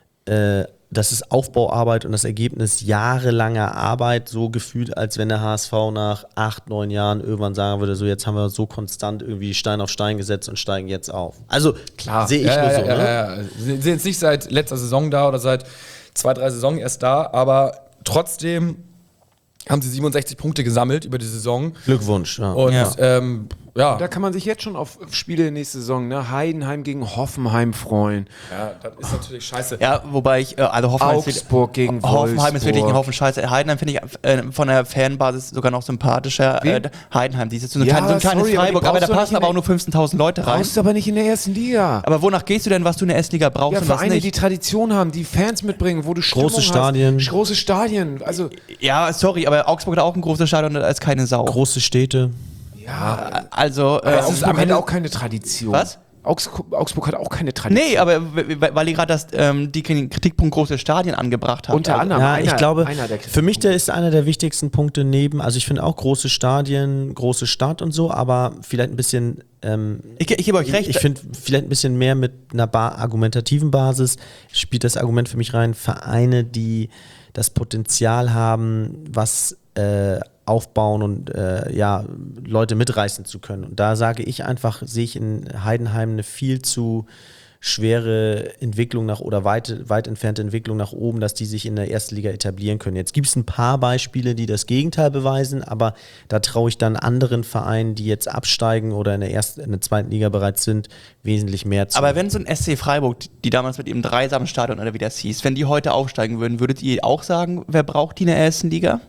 das ist Aufbauarbeit und das Ergebnis jahrelanger Arbeit, so gefühlt, als wenn der HSV nach 8, 9 Jahren irgendwann sagen würde, so jetzt haben wir so konstant irgendwie Stein auf Stein gesetzt und steigen jetzt auf. Also klar, sehe ich nur so. Ne? Ja. Sie sind jetzt nicht seit letzter Saison da oder seit 2, 3 Saisonen erst da, aber trotzdem haben sie 67 Punkte gesammelt über die Saison. Glückwunsch. Ja. Und ja. Da kann man sich jetzt schon auf Spiele nächste Saison, ne? Heidenheim gegen Hoffenheim freuen. Ja, das ist natürlich scheiße. Ja, wobei ich, also Hoffenheim Augsburg gegen Hoffenheim ist wirklich ein Wolfsburg. Haufen Scheiße. Heidenheim finde ich von der Fanbasis sogar noch sympathischer. Wen? Heidenheim, die ist so ein Ja, kleines sorry, aber die Freiburg, aber da brauchst du passen nicht aber auch in nur 15.000 Leute rein. Brauchst du aber nicht in der ersten Liga. Aber wonach gehst du denn, was du in der S-Liga brauchst Ja, und was Vereine, die nicht? Tradition haben, die Fans mitbringen, wo du Stimmung Große Stadien. hast. Große Stadien. Also, Ja, sorry, aber Augsburg hat auch ein großes Stadion und da ist keine Sau. Große Städte. ja. Also, Aber Augsburg am hat Ende- auch keine Tradition. Was? Augsburg hat auch keine Tradition. nee, aber weil die gerade die Kritikpunkt große Stadien angebracht haben. Unter anderem. Ja, einer- ich glaube, einer der für mich ist einer der wichtigsten Punkte also ich finde auch große Stadien, große Stadt und so, aber vielleicht ein bisschen, Ich gebe euch recht. ich finde vielleicht ein bisschen mehr mit einer argumentativen Basis spielt das Argument für mich rein, Vereine, die das Potenzial haben, was aufbauen und Leute mitreißen zu können. Und da sage ich einfach, sehe ich in Heidenheim eine viel zu schwere Entwicklung oder weit entfernte Entwicklung nach oben, dass die sich in der ersten Liga etablieren können. Jetzt gibt es ein paar Beispiele, die das Gegenteil beweisen, aber da traue ich dann anderen Vereinen, die jetzt absteigen oder in der zweiten Liga bereits sind, wesentlich mehr zu. Aber wenn so ein SC Freiburg, die damals mit ihrem dreisamen Stadion oder wie das hieß, wenn die heute aufsteigen würden, würdet ihr auch sagen, wer braucht die in der ersten Liga?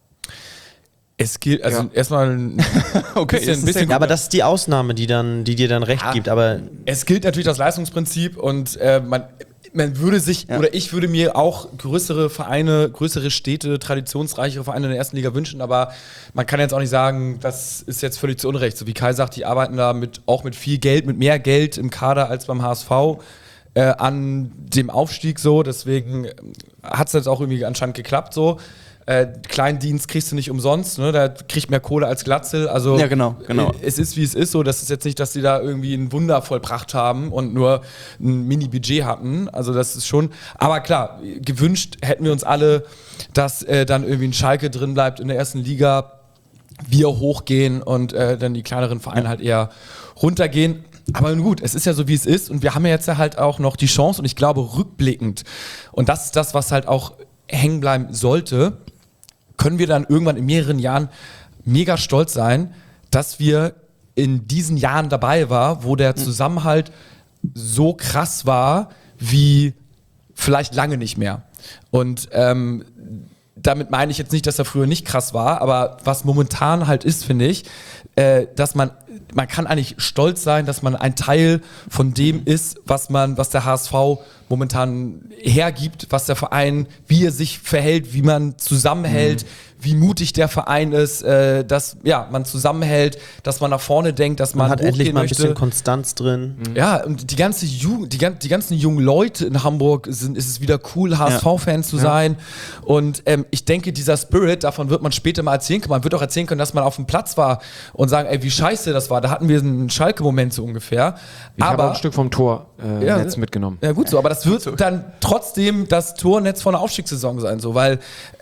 Es gilt, also Ja. erstmal ein Okay, bisschen ja, aber das ist die Ausnahme, die dir dann recht gibt, aber es gilt natürlich das Leistungsprinzip und man würde sich, oder ich würde mir auch größere Vereine, größere Städte, traditionsreichere Vereine in der ersten Liga wünschen, aber man kann jetzt auch nicht sagen, das ist jetzt völlig zu Unrecht. So wie Kai sagt, die arbeiten da auch mit viel Geld, mit mehr Geld im Kader als beim HSV an dem Aufstieg so, deswegen hat es jetzt auch irgendwie anscheinend geklappt so. Kleindienst kriegst du nicht umsonst, ne? Da kriegt mehr Kohle als Glatzel. Also Ja, genau. Es ist wie es ist so. Das ist jetzt nicht, dass die da irgendwie ein Wunder vollbracht haben und nur ein Mini-Budget hatten. Also das ist schon. Aber klar, gewünscht hätten wir uns alle, dass dann irgendwie ein Schalke drin bleibt in der ersten Liga, wir hochgehen und dann die kleineren Vereine halt eher runtergehen. Aber nun gut, es ist ja so, wie es ist. Und wir haben ja jetzt halt auch noch die Chance und ich glaube rückblickend, und das ist das, was halt auch hängen bleiben sollte, können wir dann irgendwann in mehreren Jahren mega stolz sein, dass wir in diesen Jahren dabei waren, wo der Zusammenhalt so krass war wie vielleicht lange nicht mehr. Und damit meine ich jetzt nicht, dass er früher nicht krass war, aber was momentan halt ist, finde ich, dass man kann eigentlich stolz sein, dass man ein Teil von dem ist, was der HSV momentan hergibt, was der Verein, wie er sich verhält, wie man zusammenhält, wie mutig der Verein ist, dass man zusammenhält, dass man nach vorne denkt, dass man hat endlich mal ein möchte. bisschen Konstanz drin. Ja, und die ganzen jungen Leute in Hamburg ist es wieder cool, HSV-Fan zu sein. Und ich denke, dieser Spirit, davon wird man später mal erzählen können. Man wird auch erzählen können, dass man auf dem Platz war und sagen, ey, wie scheiße das war. Da hatten wir einen Schalke-Moment so ungefähr. Ich habe auch ein Stück vom Tornetz mitgenommen. Ja gut so, aber das wird dann trotzdem das Tornetz von der Aufstiegssaison sein, so, weil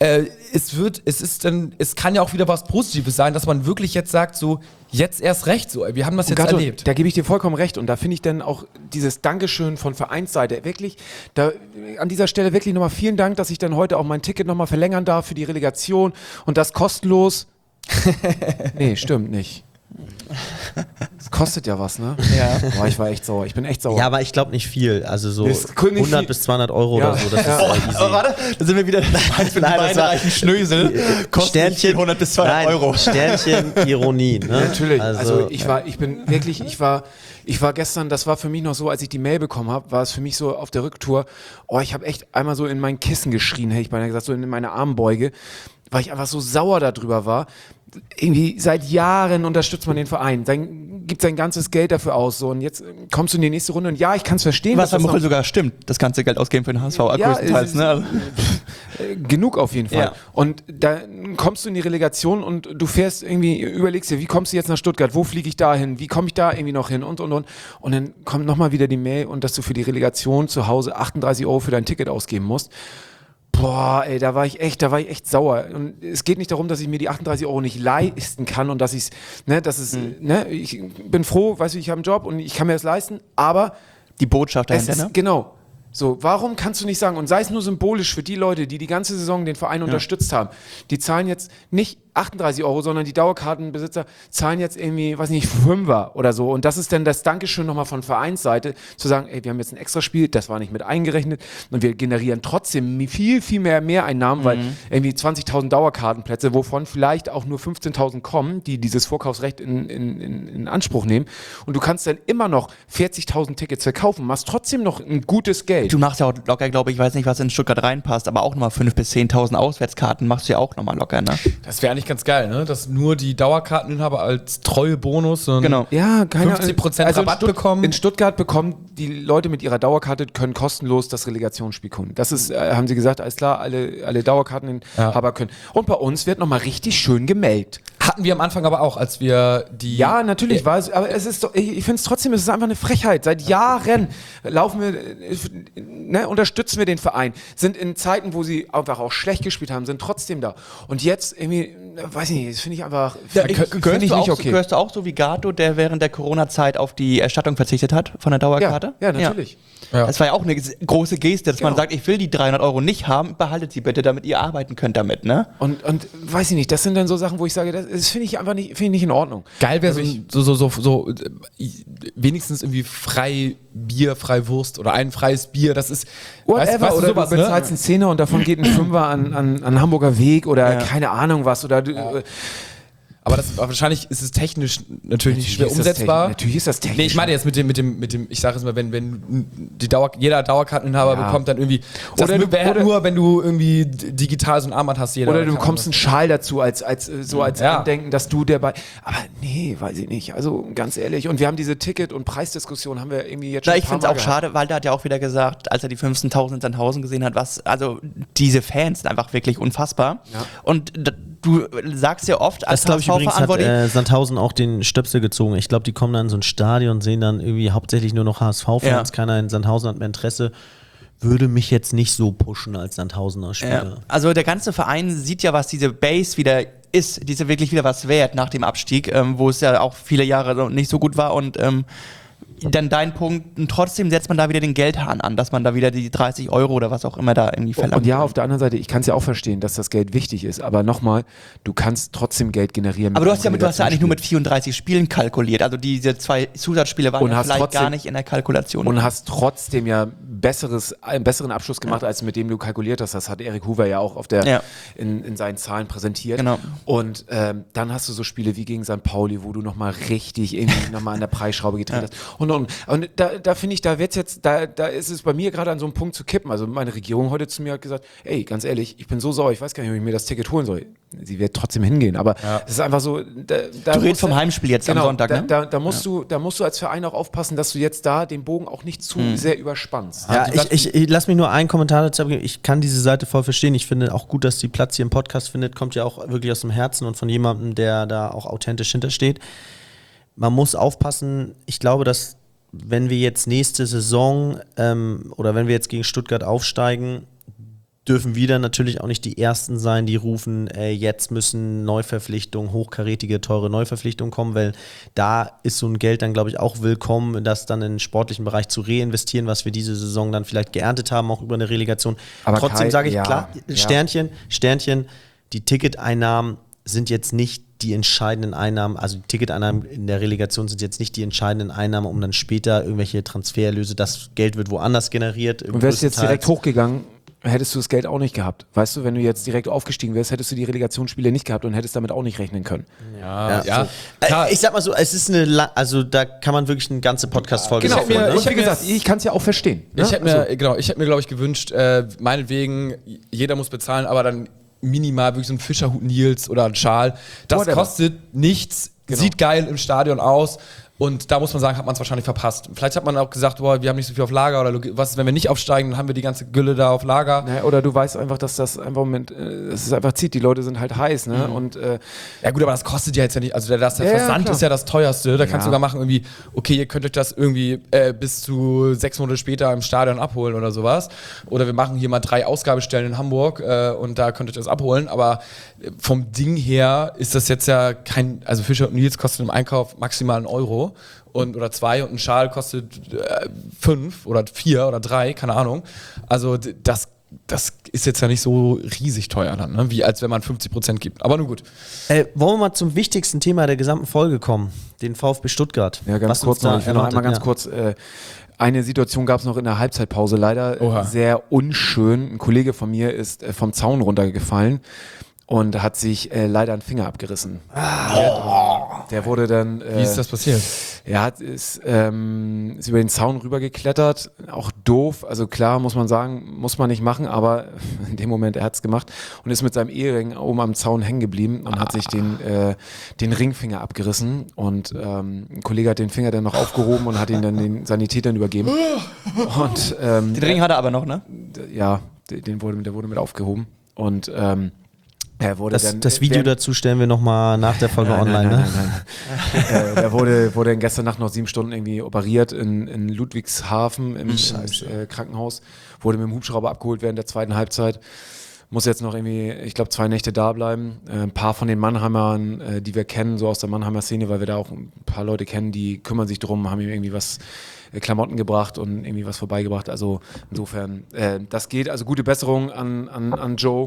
es kann ja auch wieder was Positives sein, dass man wirklich jetzt sagt, so, jetzt erst recht, so, wir haben das jetzt Gatto, erlebt. Da gebe ich dir vollkommen recht und da finde ich dann auch dieses Dankeschön von Vereinsseite wirklich, an dieser Stelle wirklich nochmal vielen Dank, dass ich dann heute auch mein Ticket nochmal verlängern darf für die Relegation und das kostenlos. Nee, stimmt nicht. Das kostet ja was, ne? Ja. Boah, ich war echt sauer. Ich bin echt sauer. Ja, aber ich glaube nicht viel. Also so Das ist nicht 100 viel. bis 200 Euro oder so. Das ist easy. Aber warte, da sind wir wieder für die Nein, das war- reichen Schnösel. Kostet nicht 100 bis 200 Euro. Sternchen, Ironie. Ne? Natürlich. Also ich war gestern, das war für mich noch so, als ich die Mail bekommen habe, war es für mich so auf der Rücktour, ich habe echt einmal so in mein Kissen geschrien, hätte ich beinahe gesagt, so in meine Armbeuge, weil ich einfach so sauer darüber war. Irgendwie seit Jahren unterstützt man den Verein, gibt sein ganzes Geld dafür aus, so, und jetzt kommst du in die nächste Runde und ja, ich kann es verstehen. Was bei dass das Muchel sogar stimmt, das ganze Geld ausgeben für den HSV, größtenteils. Ne? Also, genug auf jeden Fall. Ja. Und da kommst du in die Relegation und du fährst irgendwie, überlegst dir, wie kommst du jetzt nach Stuttgart, wo fliege ich da hin, wie komme ich da irgendwie noch hin und. Und dann kommt nochmal wieder die Mail und dass du für die Relegation zu Hause 38 Euro für dein Ticket ausgeben musst. Boah, ey, da war ich echt sauer. Und es geht nicht darum, dass ich mir die 38 Euro nicht leisten kann und dass ich ich bin froh, weißt du, ich habe einen Job und ich kann mir das leisten, aber die Botschaft es dahinter, ist, ne? genau. So, warum kannst du nicht sagen, und sei es nur symbolisch für die Leute, die die ganze Saison den Verein unterstützt haben, die zahlen jetzt nicht 38 Euro, sondern die Dauerkartenbesitzer zahlen jetzt irgendwie, weiß nicht, 5er oder so. Und das ist dann das Dankeschön nochmal von Vereinsseite, zu sagen, ey, wir haben jetzt ein Extraspiel, das war nicht mit eingerechnet und wir generieren trotzdem viel, viel mehr Mehreinnahmen, weil irgendwie 20.000 Dauerkartenplätze, wovon vielleicht auch nur 15.000 kommen, die dieses Vorkaufsrecht in Anspruch nehmen. Und du kannst dann immer noch 40.000 Tickets verkaufen, machst trotzdem noch ein gutes Geld. Du machst ja auch locker, glaube ich, weiß nicht, was in Stuttgart reinpasst, aber auch nochmal 5.000 bis 10.000 Auswärtskarten machst du ja auch nochmal locker, ne? Das wäre eigentlich ganz geil, ne? Dass nur die Dauerkarteninhaber als treue Bonus und Genau. Ja, 50% Rabatt bekommen. In Stuttgart bekommen die Leute mit ihrer Dauerkarte, können kostenlos das Relegationsspiel gucken. Das ist, haben sie gesagt, alles klar, alle Dauerkarteninhaber können. Und bei uns wird nochmal richtig schön gemeldet. Hatten wir am Anfang aber auch, als wir die... Ja, natürlich war es, aber es ist doch, ich finde es trotzdem, es ist einfach eine Frechheit. Seit Jahren laufen wir, unterstützen wir den Verein, sind in Zeiten, wo sie einfach auch schlecht gespielt haben, sind trotzdem da. Und jetzt irgendwie, weiß ich nicht, das finde ich einfach, finde ich nicht okay. Gehörst du auch so wie Gatto, der während der Corona-Zeit auf die Erstattung verzichtet hat von der Dauerkarte? Ja, natürlich. Ja. Das war ja auch eine große Geste, dass man sagt, ich will die 300 Euro nicht haben, behaltet sie bitte, damit ihr arbeiten könnt damit, ne? Und weiß ich nicht, das sind dann so Sachen, wo ich sage, das finde ich einfach nicht, nicht in Ordnung. Geil wäre so wenigstens irgendwie frei Bier, frei Wurst oder ein freies Bier, das ist Whatever, weißt du oder sowas, du bezahlst einen Zehner und davon geht ein Fünfer an Hamburger Weg oder keine Ahnung was oder aber wahrscheinlich ist es technisch natürlich nicht schwer umsetzbar. Natürlich ist das technisch. Nee, ich meine jetzt mit dem, ich sage jetzt mal, wenn jeder Dauerkarteninhaber bekommt dann irgendwie, oder nur wenn du irgendwie digital so ein Armband hast, jeder. Oder du bekommst einen Schal dazu als Andenken, dass du dabei, aber nee, weiß ich nicht, also ganz ehrlich, und wir haben diese Ticket- und Preisdiskussion, haben wir irgendwie jetzt schon Ich finde es auch schade, Walter hat ja auch wieder gesagt, als er die 15.000 in Sandhausen gesehen hat, diese Fans sind einfach wirklich unfassbar. Ja. Und du sagst ja oft, als glaube ich übrigens hat Sandhausen auch den Stöpsel gezogen. Ich glaube, die kommen dann in so ein Stadion, sehen dann irgendwie hauptsächlich nur noch HSV-Fans. Keiner in Sandhausen hat mehr Interesse. Würde mich jetzt nicht so pushen als Sandhausener Spieler. Ja. Also der ganze Verein sieht ja, was diese Base wieder ist. Die ist ja wirklich wieder was wert nach dem Abstieg, wo es ja auch viele Jahre nicht so gut war und dann dein Punkt, und trotzdem setzt man da wieder den Geldhahn an, dass man da wieder die 30 € oder was auch immer da irgendwie verlangt. Und ja, auf der anderen Seite, ich kann es ja auch verstehen, dass das Geld wichtig ist, aber nochmal, du kannst trotzdem Geld generieren. Aber du hast ja eigentlich nur mit 34 Spielen kalkuliert, also diese 2 Zusatzspiele waren ja vielleicht gar nicht in der Kalkulation. Und hast trotzdem ja einen besseren Abschluss gemacht, als mit dem du kalkuliert hast. Das hat Erik Hoover ja auch in seinen Zahlen präsentiert. Genau. Und dann hast du so Spiele wie gegen St. Pauli, wo du nochmal richtig irgendwie nochmal an der Preisschraube gedreht hast. Und da finde ich, da ist es bei mir gerade an so einem Punkt zu kippen. Also meine Regierung heute zu mir hat gesagt, ey, ganz ehrlich, ich bin so sauer, ich weiß gar nicht, ob ich mir das Ticket holen soll. Sie wird trotzdem hingehen, aber es ist einfach so. Du redest vom Heimspiel jetzt am Sonntag, ne? Da musst du als Verein auch aufpassen, dass du jetzt da den Bogen auch nicht zu sehr überspannst. Ja, ich lass mich nur einen Kommentar dazu abgeben. Ich kann diese Seite voll verstehen. Ich finde auch gut, dass die Platz hier im Podcast findet. Kommt ja auch wirklich aus dem Herzen und von jemandem, der da auch authentisch hintersteht. Man muss aufpassen. Ich glaube, dass wenn wir jetzt nächste Saison oder wenn wir jetzt gegen Stuttgart aufsteigen, dürfen wir dann natürlich auch nicht die Ersten sein, die rufen, jetzt müssen Neuverpflichtungen, hochkarätige, teure Neuverpflichtungen kommen, weil da ist so ein Geld dann, glaube ich, auch willkommen, das dann in den sportlichen Bereich zu reinvestieren, was wir diese Saison dann vielleicht geerntet haben, auch über eine Relegation. Aber trotzdem sage ich, klar, Sternchen, die Ticketeinnahmen sind jetzt nicht die entscheidenden Einnahmen, also die Ticketeinnahmen in der Relegation sind jetzt nicht die entscheidenden Einnahmen, um dann später irgendwelche Transfererlöse, das Geld wird woanders generiert. Und wärst du jetzt direkt hochgegangen, hättest du das Geld auch nicht gehabt. Weißt du, wenn du jetzt direkt aufgestiegen wärst, hättest du die Relegationsspiele nicht gehabt und hättest damit auch nicht rechnen können. Ja. Ich sag mal so, es ist also da kann man wirklich eine ganze Podcast-Folge Genau, wie gesagt, ich kann es ja auch verstehen. Ne? Ich hätte mir, glaube ich, gewünscht, meinetwegen, jeder muss bezahlen, aber dann minimal wirklich so ein Fischerhut Nils oder ein Schal. Das kostet nichts, sieht geil im Stadion aus. Und da muss man sagen, hat man es wahrscheinlich verpasst. Vielleicht hat man auch gesagt, boah, wir haben nicht so viel auf Lager oder was ist, wenn wir nicht aufsteigen, dann haben wir die ganze Gülle da auf Lager. Naja, oder du weißt einfach, dass das einfach es einfach zieht. Die Leute sind halt heiß, ne? Und, ja gut, aber das kostet ja jetzt ja nicht, also der Versand ist ja das teuerste. Da kannst du sogar machen irgendwie, okay, ihr könnt euch das irgendwie bis zu 6 Monate später im Stadion abholen oder sowas. Oder wir machen hier mal 3 Ausgabestellen in Hamburg und da könnt ihr das abholen. Aber vom Ding her ist das jetzt ja kein, also Fischer und Nils kostet im Einkauf maximal 1 Euro. Oder 2 und ein Schal kostet 5 oder 4 oder 3, keine Ahnung. Also das ist jetzt ja nicht so riesig teuer dann, ne? Wie als wenn man 50% gibt. Aber nun gut. Wollen wir mal zum wichtigsten Thema der gesamten Folge kommen, den VfB Stuttgart. Ja, ganz kurz noch. Ich will noch einmal ganz kurz. Eine Situation gab es noch in der Halbzeitpause, leider sehr unschön. Ein Kollege von mir ist vom Zaun runtergefallen und hat sich leider einen Finger abgerissen. Der wurde dann... Wie ist das passiert? Er ist über den Zaun rübergeklettert, auch doof, also klar, muss man sagen, muss man nicht machen, aber in dem Moment, er hat es gemacht und ist mit seinem Ehering oben am Zaun hängen geblieben und hat sich den Ringfinger abgerissen und ein Kollege hat den Finger dann noch aufgehoben und hat ihn dann den Sanitätern übergeben. Und, den Ring hat er aber noch, ne? Ja, der wurde mit aufgehoben und das Video dazu stellen wir nochmal nach der Folge online. Nein. Der wurde dann gestern Nacht noch 7 Stunden irgendwie operiert in Ludwigshafen im Krankenhaus. Wurde mit dem Hubschrauber abgeholt während der zweiten Halbzeit. Muss jetzt noch irgendwie, ich glaube, 2 Nächte da bleiben. Ein paar von den Mannheimern, die wir kennen, so aus der Mannheimer Szene, weil wir da auch ein paar Leute kennen, die kümmern sich drum, haben ihm irgendwie was Klamotten gebracht und irgendwie was vorbeigebracht. Also insofern, das geht. Also gute Besserung an Joe.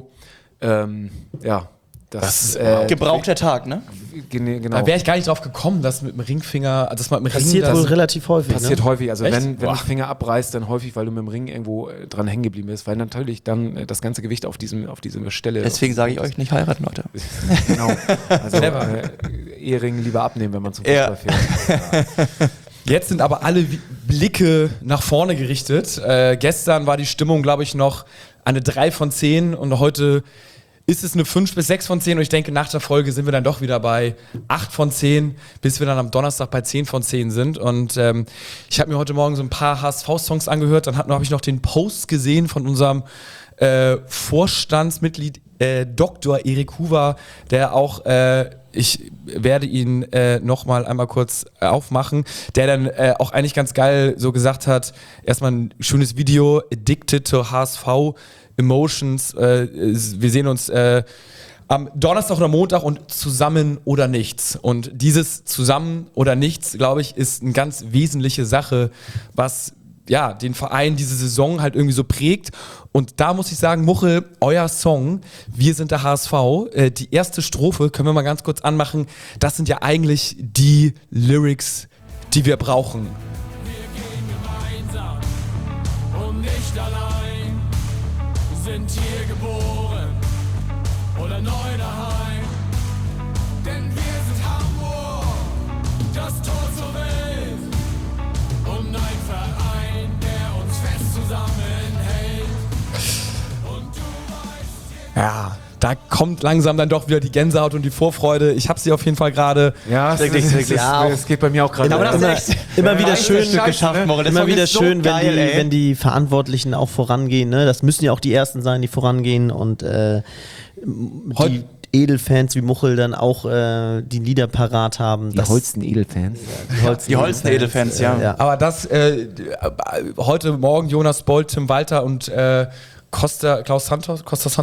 Das ist gebrauchter Tag, ne? Genau. Da wäre ich gar nicht drauf gekommen, dass mit dem Ringfinger, dass man mit dem Ring passiert wohl relativ häufig. Passiert häufig. Also echt? wenn ein Finger abreißt, dann häufig, weil du mit dem Ring irgendwo dran hängen geblieben bist, weil natürlich dann das ganze Gewicht auf diese Stelle. Deswegen sage ich euch nicht heiraten, Leute. Genau. Also Ehering lieber abnehmen, wenn man zum Fußball fährt. Ja. Jetzt sind aber alle Blicke nach vorne gerichtet. Gestern war die Stimmung, glaube ich, noch eine 3 von 10 und heute ist es eine 5 bis 6 von 10 und ich denke, nach der Folge sind wir dann doch wieder bei 8 von 10, bis wir dann am Donnerstag bei 10 von 10 sind. Und ich habe mir heute Morgen so ein paar HSV-Songs angehört, dann habe ich noch den Post gesehen von unserem Vorstandsmitglied Dr. Erik Hoover, der auch, ich werde ihn nochmal einmal kurz aufmachen, der dann auch eigentlich ganz geil so gesagt hat, erstmal ein schönes Video, Addicted to HSV Emotions, wir sehen uns am Donnerstag oder Montag und zusammen oder nichts. Und dieses zusammen oder nichts, glaube ich, ist eine ganz wesentliche Sache, was ja den Verein diese Saison halt irgendwie so prägt. Und da muss ich sagen, Muchel, euer Song, Wir sind der HSV, die erste Strophe, können wir mal ganz kurz anmachen, das sind ja eigentlich die Lyrics, die wir brauchen. Nicht allein, sind hier geboren oder neu daheim. Denn wir sind Hamburg, das Tor zur Welt und ein Verein, der uns fest zusammenhält. Und du weißt, Ja, da kommt langsam dann doch wieder die Gänsehaut und die Vorfreude. Ich habe sie auf jeden Fall gerade. Ja, es geht bei mir auch gerade. Aber das ist Immer wieder schön, geschafft, Moritz. immer wieder schön, geil, wenn die Verantwortlichen auch vorangehen. Ne? Das müssen ja auch die Ersten sein, die vorangehen und die Edelfans wie Muchel dann auch die Lieder parat haben. Die holsten Edelfans. Die holsten Edelfans, ja. Aber das heute Morgen Jonas Boll, Tim Walter und Klaus Santos? Klaus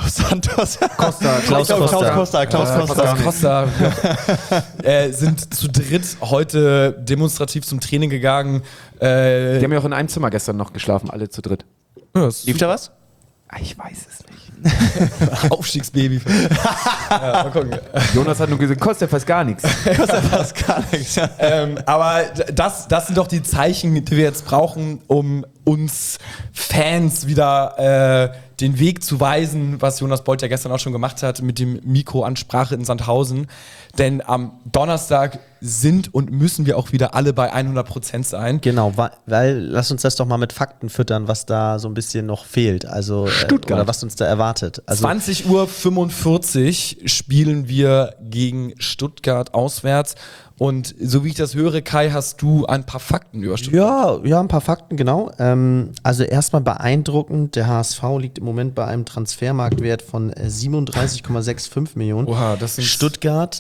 Costa sind zu dritt heute demonstrativ zum Training gegangen. Die haben ja auch in einem Zimmer gestern noch geschlafen, alle zu dritt. Lief da was? Ich weiß es nicht. Aufstiegsbaby. Ja, mal gucken. Jonas hat nur gesagt, kostet fast gar nichts. Aber das sind doch die Zeichen, die wir jetzt brauchen, um uns Fans wieder den Weg zu weisen, was Jonas Bolt ja gestern auch schon gemacht hat mit dem Mikroansprache in Sandhausen. Denn am Donnerstag sind und müssen wir auch wieder alle bei 100% sein. Genau, weil lass uns das doch mal mit Fakten füttern, was da so ein bisschen noch fehlt. Also Stuttgart. oder was uns da erwartet. Also 20:45 Uhr spielen wir gegen Stuttgart auswärts. Und so wie ich das höre, Kai, hast du ein paar Fakten über Stuttgart. Ja, ein paar Fakten, genau. Also erstmal beeindruckend, der HSV liegt im Moment bei einem Transfermarktwert von 37,65 Millionen. Oha, das sind Stuttgart,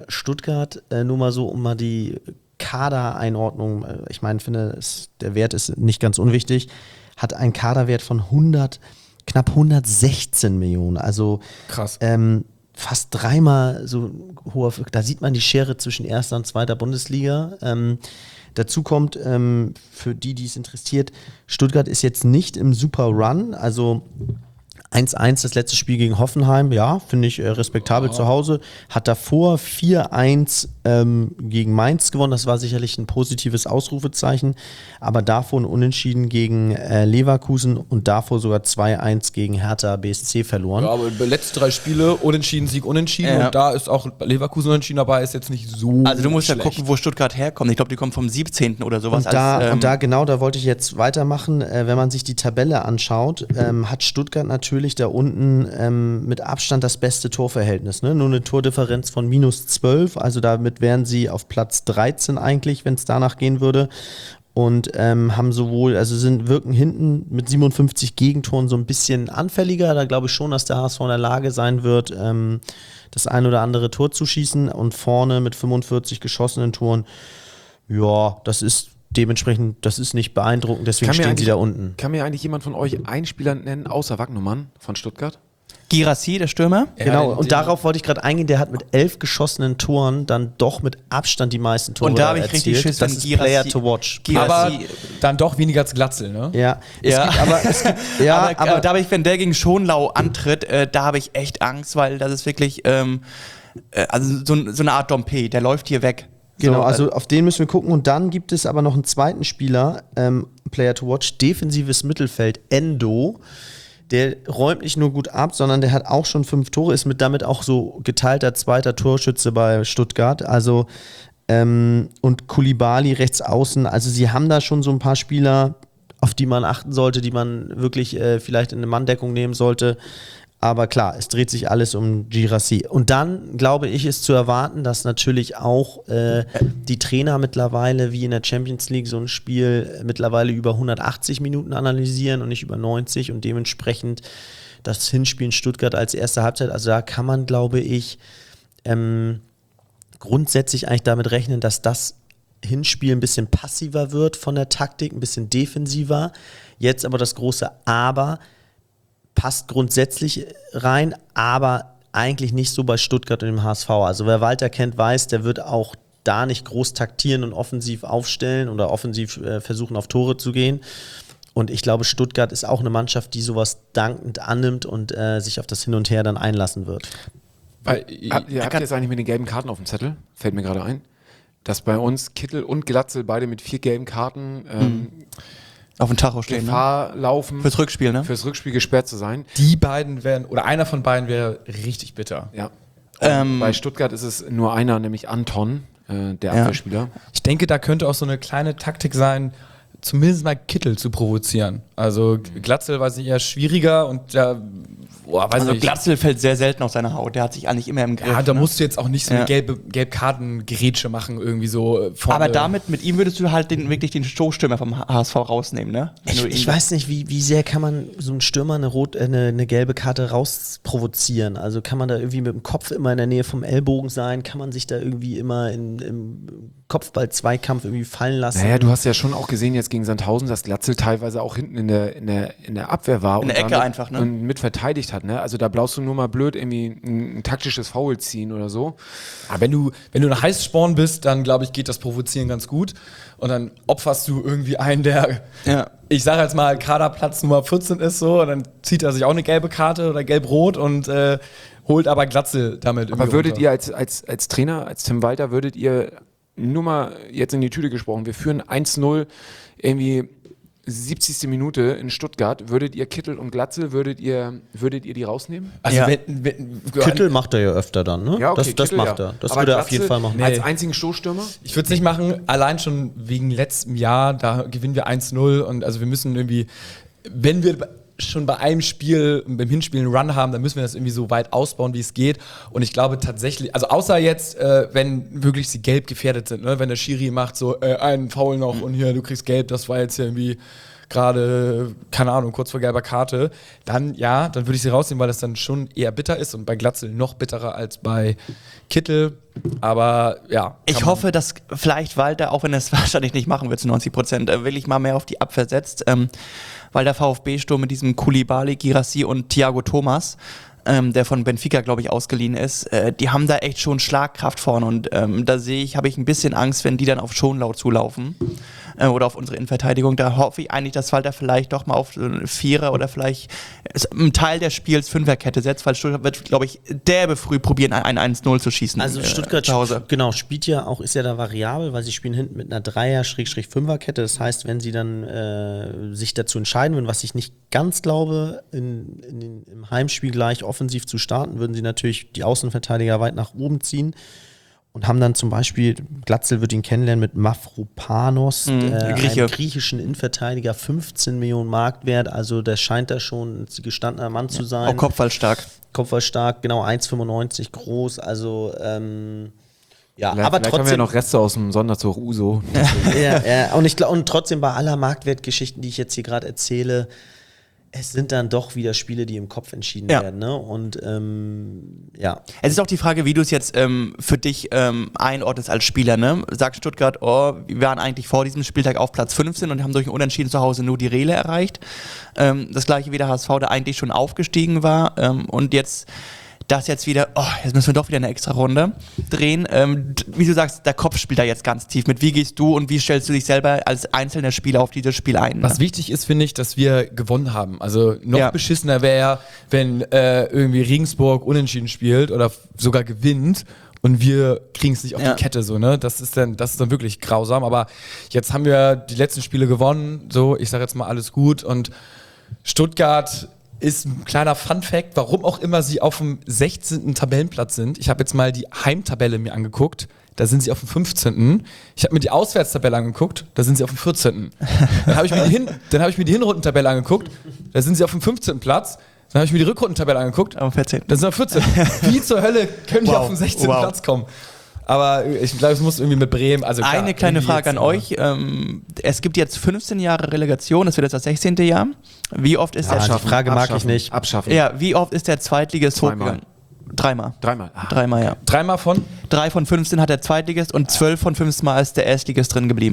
nur mal so, um mal die Kadereinordnung, ich meine, finde, der Wert ist nicht ganz unwichtig, hat einen Kaderwert von knapp 116 Millionen. Also krass. Fast dreimal so hoher, da sieht man die Schere zwischen erster und zweiter Bundesliga. Dazu kommt, für die es interessiert, Stuttgart ist jetzt nicht im Super Run, also 1-1 das letzte Spiel gegen Hoffenheim, ja, finde ich respektabel zu Hause. Hat davor 4-1 gegen Mainz gewonnen, das war sicherlich ein positives Ausrufezeichen, aber davor ein Unentschieden gegen Leverkusen und davor sogar 2-1 gegen Hertha BSC verloren. Ja, aber letzte 3 Spiele, Unentschieden, Sieg, Unentschieden und da ist auch Leverkusen Unentschieden dabei, ist jetzt nicht so Also du musst schlecht. ja gucken, wo Stuttgart herkommt. Ich glaube, die kommen vom 17. oder sowas. Und da wollte ich jetzt weitermachen. Wenn man sich die Tabelle anschaut, hat Stuttgart natürlich da unten mit Abstand das beste Torverhältnis. Ne? Nur eine Tordifferenz von -12, also damit wären sie auf Platz 13 eigentlich, wenn es danach gehen würde. Und haben wirken hinten mit 57 Gegentoren so ein bisschen anfälliger. Da glaube ich schon, dass der HSV in der Lage sein wird, das ein oder andere Tor zu schießen. Und vorne mit 45 geschossenen Toren, ja, das ist dementsprechend, das ist nicht beeindruckend, deswegen stehen sie da unten. Kann mir eigentlich jemand von euch einen Spieler nennen, außer Wagnumann von Stuttgart? Girassi, der Stürmer. Genau, und darauf wollte ich gerade eingehen, der hat mit 11 geschossenen Toren dann doch mit Abstand die meisten Tore Und da habe ich erzielt. richtig Schiss, das wenn ist Girassi- Player to watch. Aber Girassi- dann doch weniger als Glatzel, ne? Ja, aber da habe ich, wenn der gegen Schonlau antritt, da habe ich echt Angst, weil das ist wirklich also so eine Art Dompe, der läuft hier weg. Genau, So, also auf den müssen wir gucken. Und dann gibt es aber noch einen zweiten Spieler, Player to watch, defensives Mittelfeld, Endo. Der räumt nicht nur gut ab, sondern der hat auch schon 5 Tore, ist damit auch so geteilter zweiter Torschütze bei Stuttgart. Also und Koulibaly rechts außen. Also sie haben da schon so ein paar Spieler, auf die man achten sollte, die man wirklich vielleicht in eine Manndeckung nehmen sollte. Aber klar, es dreht sich alles um Girassi. Und dann, glaube ich, ist zu erwarten, dass natürlich auch die Trainer mittlerweile, wie in der Champions League, so ein Spiel mittlerweile über 180 Minuten analysieren und nicht über 90 und dementsprechend das Hinspiel in Stuttgart als erste Halbzeit. Also da kann man, glaube ich, grundsätzlich eigentlich damit rechnen, dass das Hinspiel ein bisschen passiver wird von der Taktik, ein bisschen defensiver. Jetzt aber das große Aber, passt grundsätzlich rein, aber eigentlich nicht so bei Stuttgart und dem HSV. Also wer Walter kennt, weiß, der wird auch da nicht groß taktieren und offensiv aufstellen oder offensiv versuchen, auf Tore zu gehen. Und ich glaube, Stuttgart ist auch eine Mannschaft, die sowas dankend annimmt und sich auf das Hin und Her dann einlassen wird. Habt ihr jetzt eigentlich mit den gelben Karten auf dem Zettel? Fällt mir gerade ein. Dass bei uns Kittel und Glatzel beide mit 4 gelben Karten auf dem Tacho stehen. Gefahr laufen. Fürs Rückspiel, ne? Fürs Rückspiel gesperrt zu sein. Die beiden wären, oder einer von beiden wäre richtig bitter. Ja. Bei Stuttgart ist es nur einer, nämlich Anton, der Abwehrspieler. Ich denke, da könnte auch so eine kleine Taktik sein, zumindest mal Kittel zu provozieren. Also Glatzel weiß ich eher schwieriger und da, weiß Also nicht. Glatzel fällt sehr selten aus seiner Haut. Der hat sich eigentlich immer im Griff. Ja, da ne? musst du jetzt auch nicht so eine Gelbkarten-Gerätsche machen, irgendwie so vorne. Aber mit ihm würdest du halt wirklich den Stoßstürmer vom HSV rausnehmen, ne? Ich weiß nicht, wie sehr kann man so einen Stürmer eine gelbe Karte rausprovozieren? Also kann man da irgendwie mit dem Kopf immer in der Nähe vom Ellbogen sein? Kann man sich da irgendwie immer im Kopfball-Zweikampf irgendwie fallen lassen? Naja, du hast ja schon auch gesehen jetzt gegen Sandhausen, dass Glatzel teilweise auch hinten in der Abwehr war. In der Ecke einfach, ne? Und mit verteidigt hat, ne? Also da brauchst du nur mal blöd irgendwie ein taktisches Foul ziehen oder so. Aber wenn du ein Heißsporn bist, dann glaube ich, geht das Provozieren ganz gut. Und dann opferst du irgendwie einen, der, ich sage jetzt mal, Kaderplatz Nummer 14 ist so, und dann zieht er sich auch eine gelbe Karte oder gelb-rot und holt aber Glatzel damit. Aber würdet ihr als Trainer, als Tim Walter, würdet ihr nur mal jetzt in die Tüte gesprochen, wir führen 1-0 irgendwie 70. Minute in Stuttgart, würdet ihr Kittel und Glatzel, würdet ihr die rausnehmen? Also Ja. Kittel macht er ja öfter dann, ne? Ja, okay, das Kittel, macht ja. er. Das Aber würde er auf Glatzel jeden Fall machen. Als einzigen Stoßstürmer? Ich würde es nicht machen, allein schon wegen letztem Jahr, da gewinnen wir 1-0 und also wir müssen irgendwie, wenn wir schon bei einem Spiel, beim Hinspiel einen Run haben, dann müssen wir das irgendwie so weit ausbauen, wie es geht. Und ich glaube tatsächlich, also außer jetzt, wenn wirklich sie gelb gefährdet sind, ne? Wenn der Schiri macht so einen Foul noch und hier, du kriegst gelb, das war jetzt irgendwie gerade, keine Ahnung, kurz vor gelber Karte, dann würde ich sie rausnehmen, weil das dann schon eher bitter ist und bei Glatzel noch bitterer als bei Kittel. Aber ja. Ich hoffe, dass vielleicht Walter, auch wenn er es wahrscheinlich nicht machen wird zu 90%, wirklich mal mehr auf die Abwehr setzt, weil der VfB-Sturm mit diesem Koulibaly, Guirassy und Thiago Thomas, der von Benfica, glaube ich, ausgeliehen ist, die haben da echt schon Schlagkraft vorne und da habe ich ein bisschen Angst, wenn die dann auf Schonlau zulaufen oder auf unsere Innenverteidigung. Da hoffe ich eigentlich, dass Walter vielleicht doch mal auf eine Vierer oder vielleicht einen Teil des Spiels Fünferkette setzt, weil Stuttgart wird, glaube ich, derbe früh probieren, ein 1-0 zu schießen. Also Stuttgart zu Hause. spielt ja auch, ist ja da variabel, weil sie spielen hinten mit einer Dreier-Fünfer-Kette. Das heißt, wenn sie dann sich dazu entscheiden würden, was ich nicht ganz glaube, im Heimspiel gleich offensiv zu starten, würden sie natürlich die Außenverteidiger weit nach oben ziehen und haben dann zum Beispiel, Glatzel wird ihn kennenlernen mit Mavropanos, einem griechischen Innenverteidiger, 15 Millionen Marktwert, also der scheint da schon ein gestandener Mann zu sein. Auch kopfballstark. Kopfballstark, genau, 1,95 groß, also ja, Vielleicht aber haben wir trotzdem. noch Reste aus dem Sonderzug Uso. Ja, und trotzdem bei aller Marktwertgeschichten, die ich jetzt hier gerade erzähle, es sind dann doch wieder Spiele, die im Kopf entschieden werden. Ne? Und ja. Es ist auch die Frage, wie du es jetzt für dich einordnest als Spieler. Ne? Sagt Stuttgart, wir waren eigentlich vor diesem Spieltag auf Platz 15 und haben durch ein Unentschieden zu Hause nur die Rele erreicht. Das gleiche wie der HSV, der eigentlich schon aufgestiegen war und jetzt jetzt wieder, jetzt müssen wir doch wieder eine extra Runde drehen. Wie du sagst, der Kopf spielt da jetzt ganz tief mit. Wie gehst du und wie stellst du dich selber als einzelner Spieler auf dieses Spiel ein? Was wichtig ist, finde ich, dass wir gewonnen haben. Also noch beschissener wäre ja, wenn irgendwie Regensburg unentschieden spielt oder sogar gewinnt und wir kriegen es nicht auf die Kette, so, ne? Das ist dann wirklich grausam. Aber jetzt haben wir die letzten Spiele gewonnen, so, ich sage jetzt mal alles gut und Stuttgart ist ein kleiner Fun-Fact, warum auch immer sie auf dem 16. Tabellenplatz sind. Ich habe jetzt mal die Heimtabelle mir angeguckt, da sind sie auf dem 15. Ich habe mir die Auswärtstabelle angeguckt, da sind sie auf dem 14. Dann habe ich mir die Hinrundentabelle angeguckt, da sind sie auf dem 15. Platz. Dann habe ich mir die Rückrundentabelle angeguckt, am 14. Da sind sie auf 14. Wie zur Hölle können die auf dem 16. Platz kommen? Aber ich glaube, es muss irgendwie mit Bremen. Also klar, eine kleine Frage an euch. Es gibt jetzt 15 Jahre Relegation, das wird jetzt das 16. Jahr. Wie oft ist die Frage mag ich nicht. Abschaffen. Ja, wie oft ist der Zweitligist hochgegangen? Dreimal. Dreimal, ja. Dreimal von? 3 von 15 hat der Zweitligist und 12 von 15 Mal ist der Erstligist drin geblieben.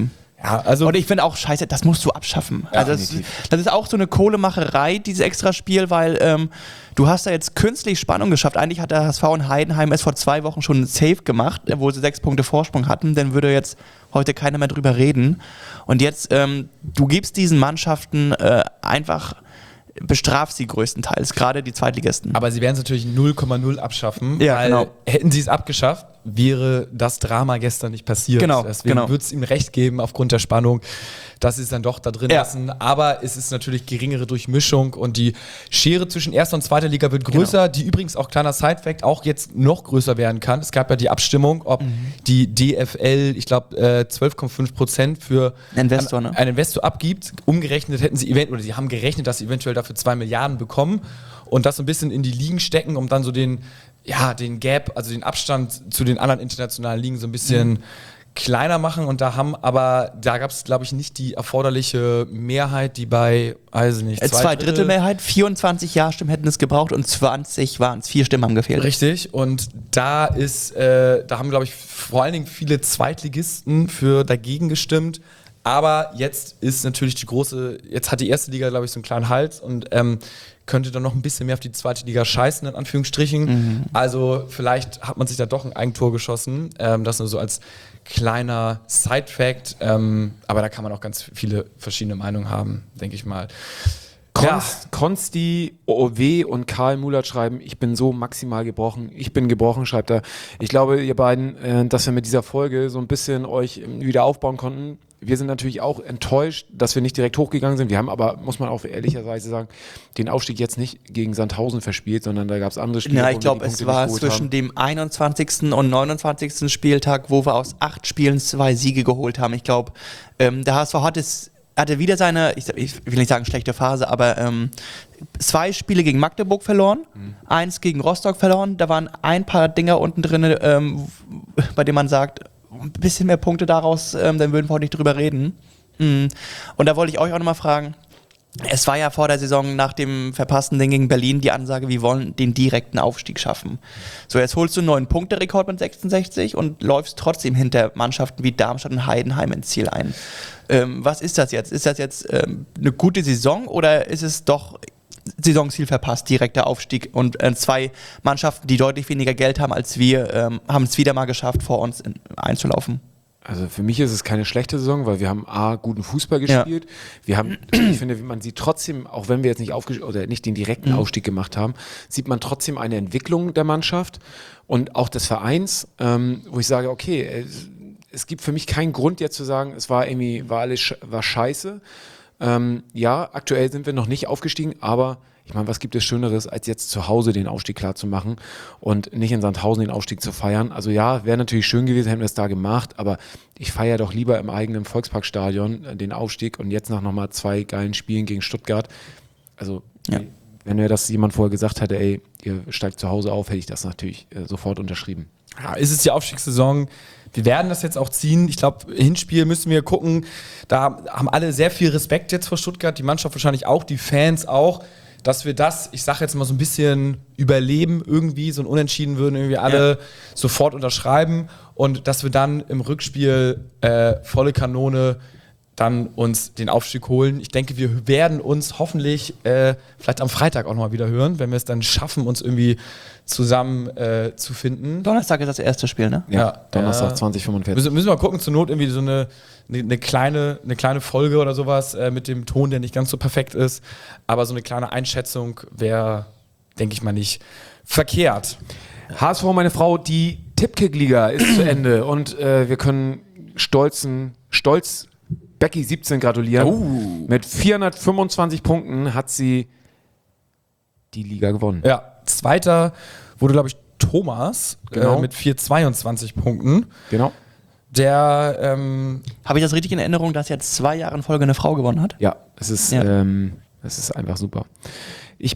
Ja, also Und ich finde auch scheiße, das musst du abschaffen. Ja, Also das ist auch so eine Kohlemacherei, dieses Extraspiel, weil du hast da jetzt künstlich Spannung geschafft. Eigentlich hat der HSV in Heidenheim erst vor 2 Wochen schon einen Save gemacht, wo sie 6 Punkte Vorsprung hatten. Dann würde jetzt heute keiner mehr drüber reden. Und jetzt, du gibst diesen Mannschaften einfach, bestrafst sie größtenteils, gerade die Zweitligisten. aber sie werden es natürlich 0,0 abschaffen, Ja, weil genau. hätten sie es abgeschafft, wäre das Drama gestern nicht passiert. Genau, Deswegen genau. würde es ihm recht geben, aufgrund der Spannung, dass sie es dann doch da drin Ja. lassen. Aber es ist natürlich geringere Durchmischung und die Schere zwischen erster und zweiter Liga wird größer, die übrigens auch, kleiner Sidefact, auch jetzt noch größer werden kann. Es gab ja die Abstimmung, ob die DFL, ich glaube 12,5% für Ein Investor, ne? einen Investor abgibt. Umgerechnet hätten sie sie haben gerechnet, dass sie eventuell dafür 2 Milliarden bekommen und das so ein bisschen in die Ligen stecken, um dann so den Gap, also den Abstand zu den anderen internationalen Ligen so ein bisschen kleiner machen. Und da gab es, glaube ich, nicht die erforderliche Mehrheit, die bei, weiß ich nicht, 2 Drittel Mehrheit, 24 Ja-Stimmen hätten es gebraucht und 20 waren es. 4 Stimmen haben gefehlt. Richtig, und da haben, glaube ich, vor allen Dingen viele Zweitligisten für dagegen gestimmt. Aber jetzt ist natürlich jetzt hat die erste Liga, glaube ich, so einen kleinen Hals und könnte dann noch ein bisschen mehr auf die zweite Liga scheißen, in Anführungsstrichen. Also vielleicht hat man sich da doch ein Eigentor geschossen. Das nur so als kleiner Side-Fact. Aber da kann man auch ganz viele verschiedene Meinungen haben, denke ich mal. Konsti, OW und Karl Mulat schreiben, ich bin so maximal gebrochen. Ich bin gebrochen, schreibt er. Ich glaube, ihr beiden, dass wir mit dieser Folge so ein bisschen euch wieder aufbauen konnten. Wir sind natürlich auch enttäuscht, dass wir nicht direkt hochgegangen sind. Wir haben aber, muss man auch ehrlicherweise sagen, den Aufstieg jetzt nicht gegen Sandhausen verspielt, sondern da gab es andere Spiele. Ja, wo ich wir glaube, die Punkte es war nicht geholt zwischen haben. dem 21. und 29. Spieltag, wo wir aus 8 Spielen 2 Siege geholt haben. Ich glaube, der HSV hatte wieder seine, ich will nicht sagen schlechte Phase, aber 2 Spiele gegen Magdeburg verloren, 1 gegen Rostock verloren. Da waren ein paar Dinger unten drin, bei denen man sagt, ein bisschen mehr Punkte daraus, dann würden wir heute nicht drüber reden. Und da wollte ich euch auch nochmal fragen, es war ja vor der Saison nach dem verpassten Ding gegen Berlin die Ansage, wir wollen den direkten Aufstieg schaffen. So, jetzt holst du einen 9-Punkte-Rekord mit 66 und läufst trotzdem hinter Mannschaften wie Darmstadt und Heidenheim ins Ziel ein. Was ist das jetzt? Ist das jetzt eine gute Saison oder ist es doch Saisonziel verpasst, direkter Aufstieg und 2 Mannschaften, die deutlich weniger Geld haben als wir, haben es wieder mal geschafft, vor uns einzulaufen? Also für mich ist es keine schlechte Saison, weil wir haben guten Fußball gespielt. Wir haben, ich finde, man sieht trotzdem, auch wenn wir jetzt nicht den direkten Aufstieg gemacht haben, sieht man trotzdem eine Entwicklung der Mannschaft und auch des Vereins, wo ich sage, okay, es gibt für mich keinen Grund jetzt zu sagen, war scheiße. Ja, aktuell sind wir noch nicht aufgestiegen, aber ich meine, was gibt es Schöneres, als jetzt zu Hause den Aufstieg klar zu machen und nicht in Sandhausen den Aufstieg zu feiern? Also ja, wäre natürlich schön gewesen, hätten wir es da gemacht, aber ich feiere doch lieber im eigenen Volksparkstadion den Aufstieg und jetzt nach nochmal 2 geilen Spielen gegen Stuttgart. Also wenn mir das jemand vorher gesagt hätte, ey, ihr steigt zu Hause auf, hätte ich das natürlich sofort unterschrieben. Ja, ist es die Aufstiegssaison? Wir werden das jetzt auch ziehen. Ich glaube, Hinspiel müssen wir gucken. Da haben alle sehr viel Respekt jetzt vor Stuttgart, die Mannschaft wahrscheinlich auch, die Fans auch, dass wir das, ich sage jetzt mal so ein bisschen überleben irgendwie, so ein Unentschieden würden irgendwie alle sofort unterschreiben und dass wir dann im Rückspiel volle Kanone dann uns den Aufstieg holen. Ich denke, wir werden uns hoffentlich vielleicht am Freitag auch nochmal wieder hören, wenn wir es dann schaffen, uns irgendwie zusammen zu finden. Donnerstag ist das erste Spiel, ne? Ja, Donnerstag 2045. Müssen wir mal gucken, zur Not irgendwie so eine kleine Folge oder sowas mit dem Ton, der nicht ganz so perfekt ist. Aber so eine kleine Einschätzung wäre, denke ich mal, nicht verkehrt. HSV, meine Frau, die Tippkick-Liga ist zu Ende und wir können stolz Becky 17 gratulieren. Mit 425 Punkten hat sie die Liga gewonnen. Ja, Zweiter wurde, glaube ich, Thomas Genau. mit 422 Punkten. Genau. Der, Habe ich das richtig in Erinnerung, dass jetzt 2 Jahre in Folge eine Frau gewonnen hat? Ja, es ist einfach super. Ich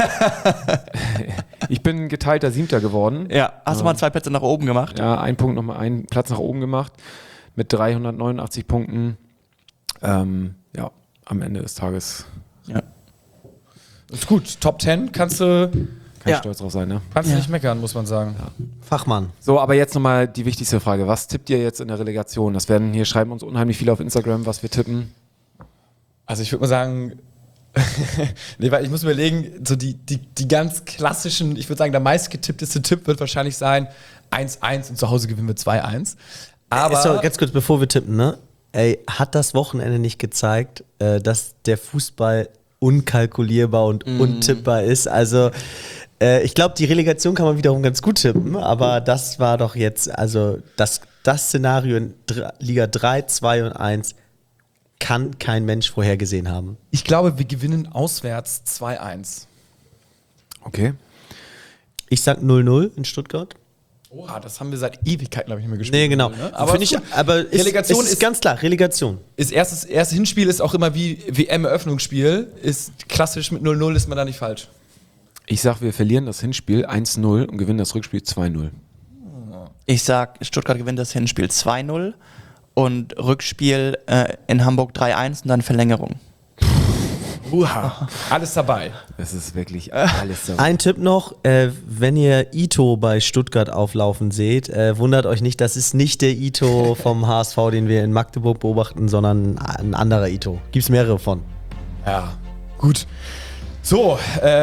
bin geteilter 7. geworden. Ja. Hast du mal 2 Plätze nach oben gemacht? Ja, einen Platz nach oben gemacht mit 389 Punkten. Ja, am Ende des Tages. Ja. ist gut, Top 10 kannst du Kann Ja. ich stolz drauf sein, ne? Kannst du nicht meckern, muss man sagen. Fachmann. So, aber jetzt nochmal die wichtigste Frage. Was tippt ihr jetzt in der Relegation? Das werden hier, schreiben uns unheimlich viele auf Instagram, was wir tippen. Also ich würde mal sagen, nee, weil ich muss überlegen, so die ganz klassischen, ich würde sagen, der meistgetippteste Tipp wird wahrscheinlich sein 1-1 und zu Hause gewinnen wir 2-1. Aber So, ganz kurz, bevor wir tippen, ne? Ey, hat das Wochenende nicht gezeigt, dass der Fußball unkalkulierbar und untippbar ist? Also, ich glaube, die Relegation kann man wiederum ganz gut tippen, aber das war doch jetzt, also das Szenario in Liga 3, 2 und 1 kann kein Mensch vorhergesehen haben. ich glaube, wir gewinnen auswärts 2-1. Okay. Ich sag 0-0 in Stuttgart. Oha, das haben wir seit Ewigkeiten, glaube ich, nicht mehr gespielt. Nee, genau. Ne? Aber, Finde ich, aber Relegation ist ist- ganz klar, Relegation. erstes Hinspiel ist auch immer wie WM-Eröffnungsspiel. Ist klassisch mit 0-0 ist man da nicht falsch. Ich sag, wir verlieren das Hinspiel 1-0 und gewinnen das Rückspiel 2-0. Ich sag, Stuttgart gewinnt das Hinspiel 2-0 und Rückspiel in Hamburg 3-1 und dann Verlängerung. Alles dabei. Das ist wirklich alles so. Ein Tipp noch, wenn ihr Ito bei Stuttgart auflaufen seht, wundert euch nicht, das ist nicht der Ito vom HSV, den wir in Magdeburg beobachten, sondern ein anderer Ito. Gibt es mehrere von. Ja, gut. So,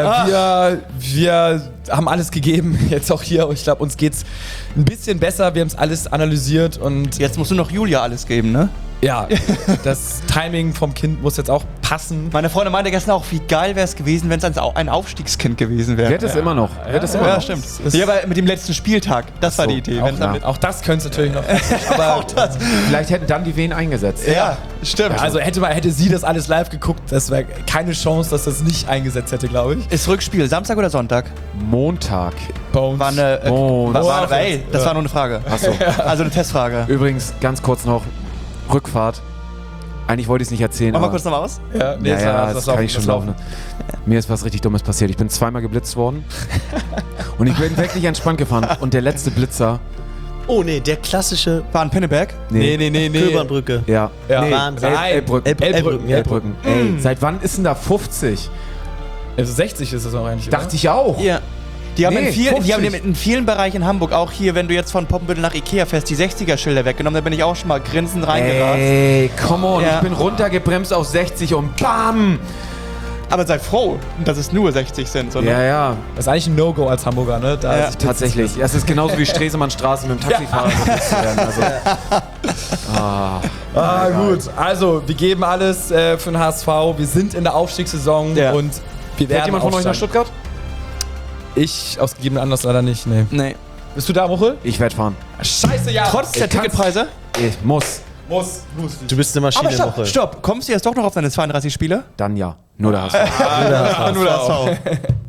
wir haben alles gegeben, jetzt auch hier. Ich glaube, uns geht's ein bisschen besser. Wir haben es alles analysiert und Jetzt musst du noch Julia alles geben, ne? ja, das Timing vom Kind muss jetzt auch passen. Meine Freundin meinte gestern auch, wie geil wäre es gewesen, wenn es ein Aufstiegskind gewesen wäre. Wird es immer noch. Wird es immer Ja, noch. stimmt. Ja, aber mit dem letzten Spieltag, das war so, die Idee. auch Wenn's dann nah. mit, Auch das könnte es natürlich noch. Aber Vielleicht hätten dann die Wehen eingesetzt. ja, stimmt. also hätte sie das alles live geguckt, das wäre keine Chance, dass das nicht eingesetzt hätte, glaube ich. Ist Rückspiel Samstag oder Sonntag? Montag. Bones. War eine, Oh, das war nur eine Frage. Achso. Also eine Testfrage. Übrigens, ganz kurz noch, Rückfahrt. Eigentlich wollte ich es nicht erzählen, Mach mal aber kurz nochmal aus. Ja, nee, ja, das kann ich schon laufen. Mir ist was richtig Dummes passiert. Ich bin zweimal geblitzt worden und ich bin wirklich entspannt gefahren. Und der letzte Blitzer, Oh nee, der klassische War ein Pinneberg. Nee. Köbernbrücke. Ja, Ja. nee, Wahnsinn. Elbbrücken. Elbbrücken, ja. Elbbrücken. Ey, seit wann ist denn da 50? Also 60 ist das auch eigentlich. Dachte ich auch. Ja. Die haben, Nee, die haben 50. in vielen Bereichen in Hamburg, auch hier, wenn du jetzt von Poppenbüttel nach Ikea fährst, die 60er-Schilder weggenommen, da bin ich auch schon mal grinsend reingerast. Ey, come on. Ja. Ich bin runtergebremst auf 60 und BAM! Aber sei froh, dass es nur 60 sind. Sondern Ja, ja, Das ist eigentlich ein No-Go als Hamburger, ne? Da Ja. sich tatsächlich. Ja, es ist genauso wie Stresemannstraße mit dem Taxifahrer geblitzt zu werden. Also, Ah, gut. Also, wir geben alles für den HSV. Wir sind in der Aufstiegssaison Ja. und wir werden fährt jemand von euch nach aufsteigen. Stuttgart? Ich aus gegebenem Anlass leider nicht, nee. nee. Bist du da, Muchel? Ich werde fahren. Scheiße, ja. Trotz der Ticketpreise. Ich muss. Muss. Du bist eine Aber Maschine, Woche. stopp. Kommst du jetzt doch noch auf deine 32 Spiele? Dann ja. Nur der HSV. Nur der HSV.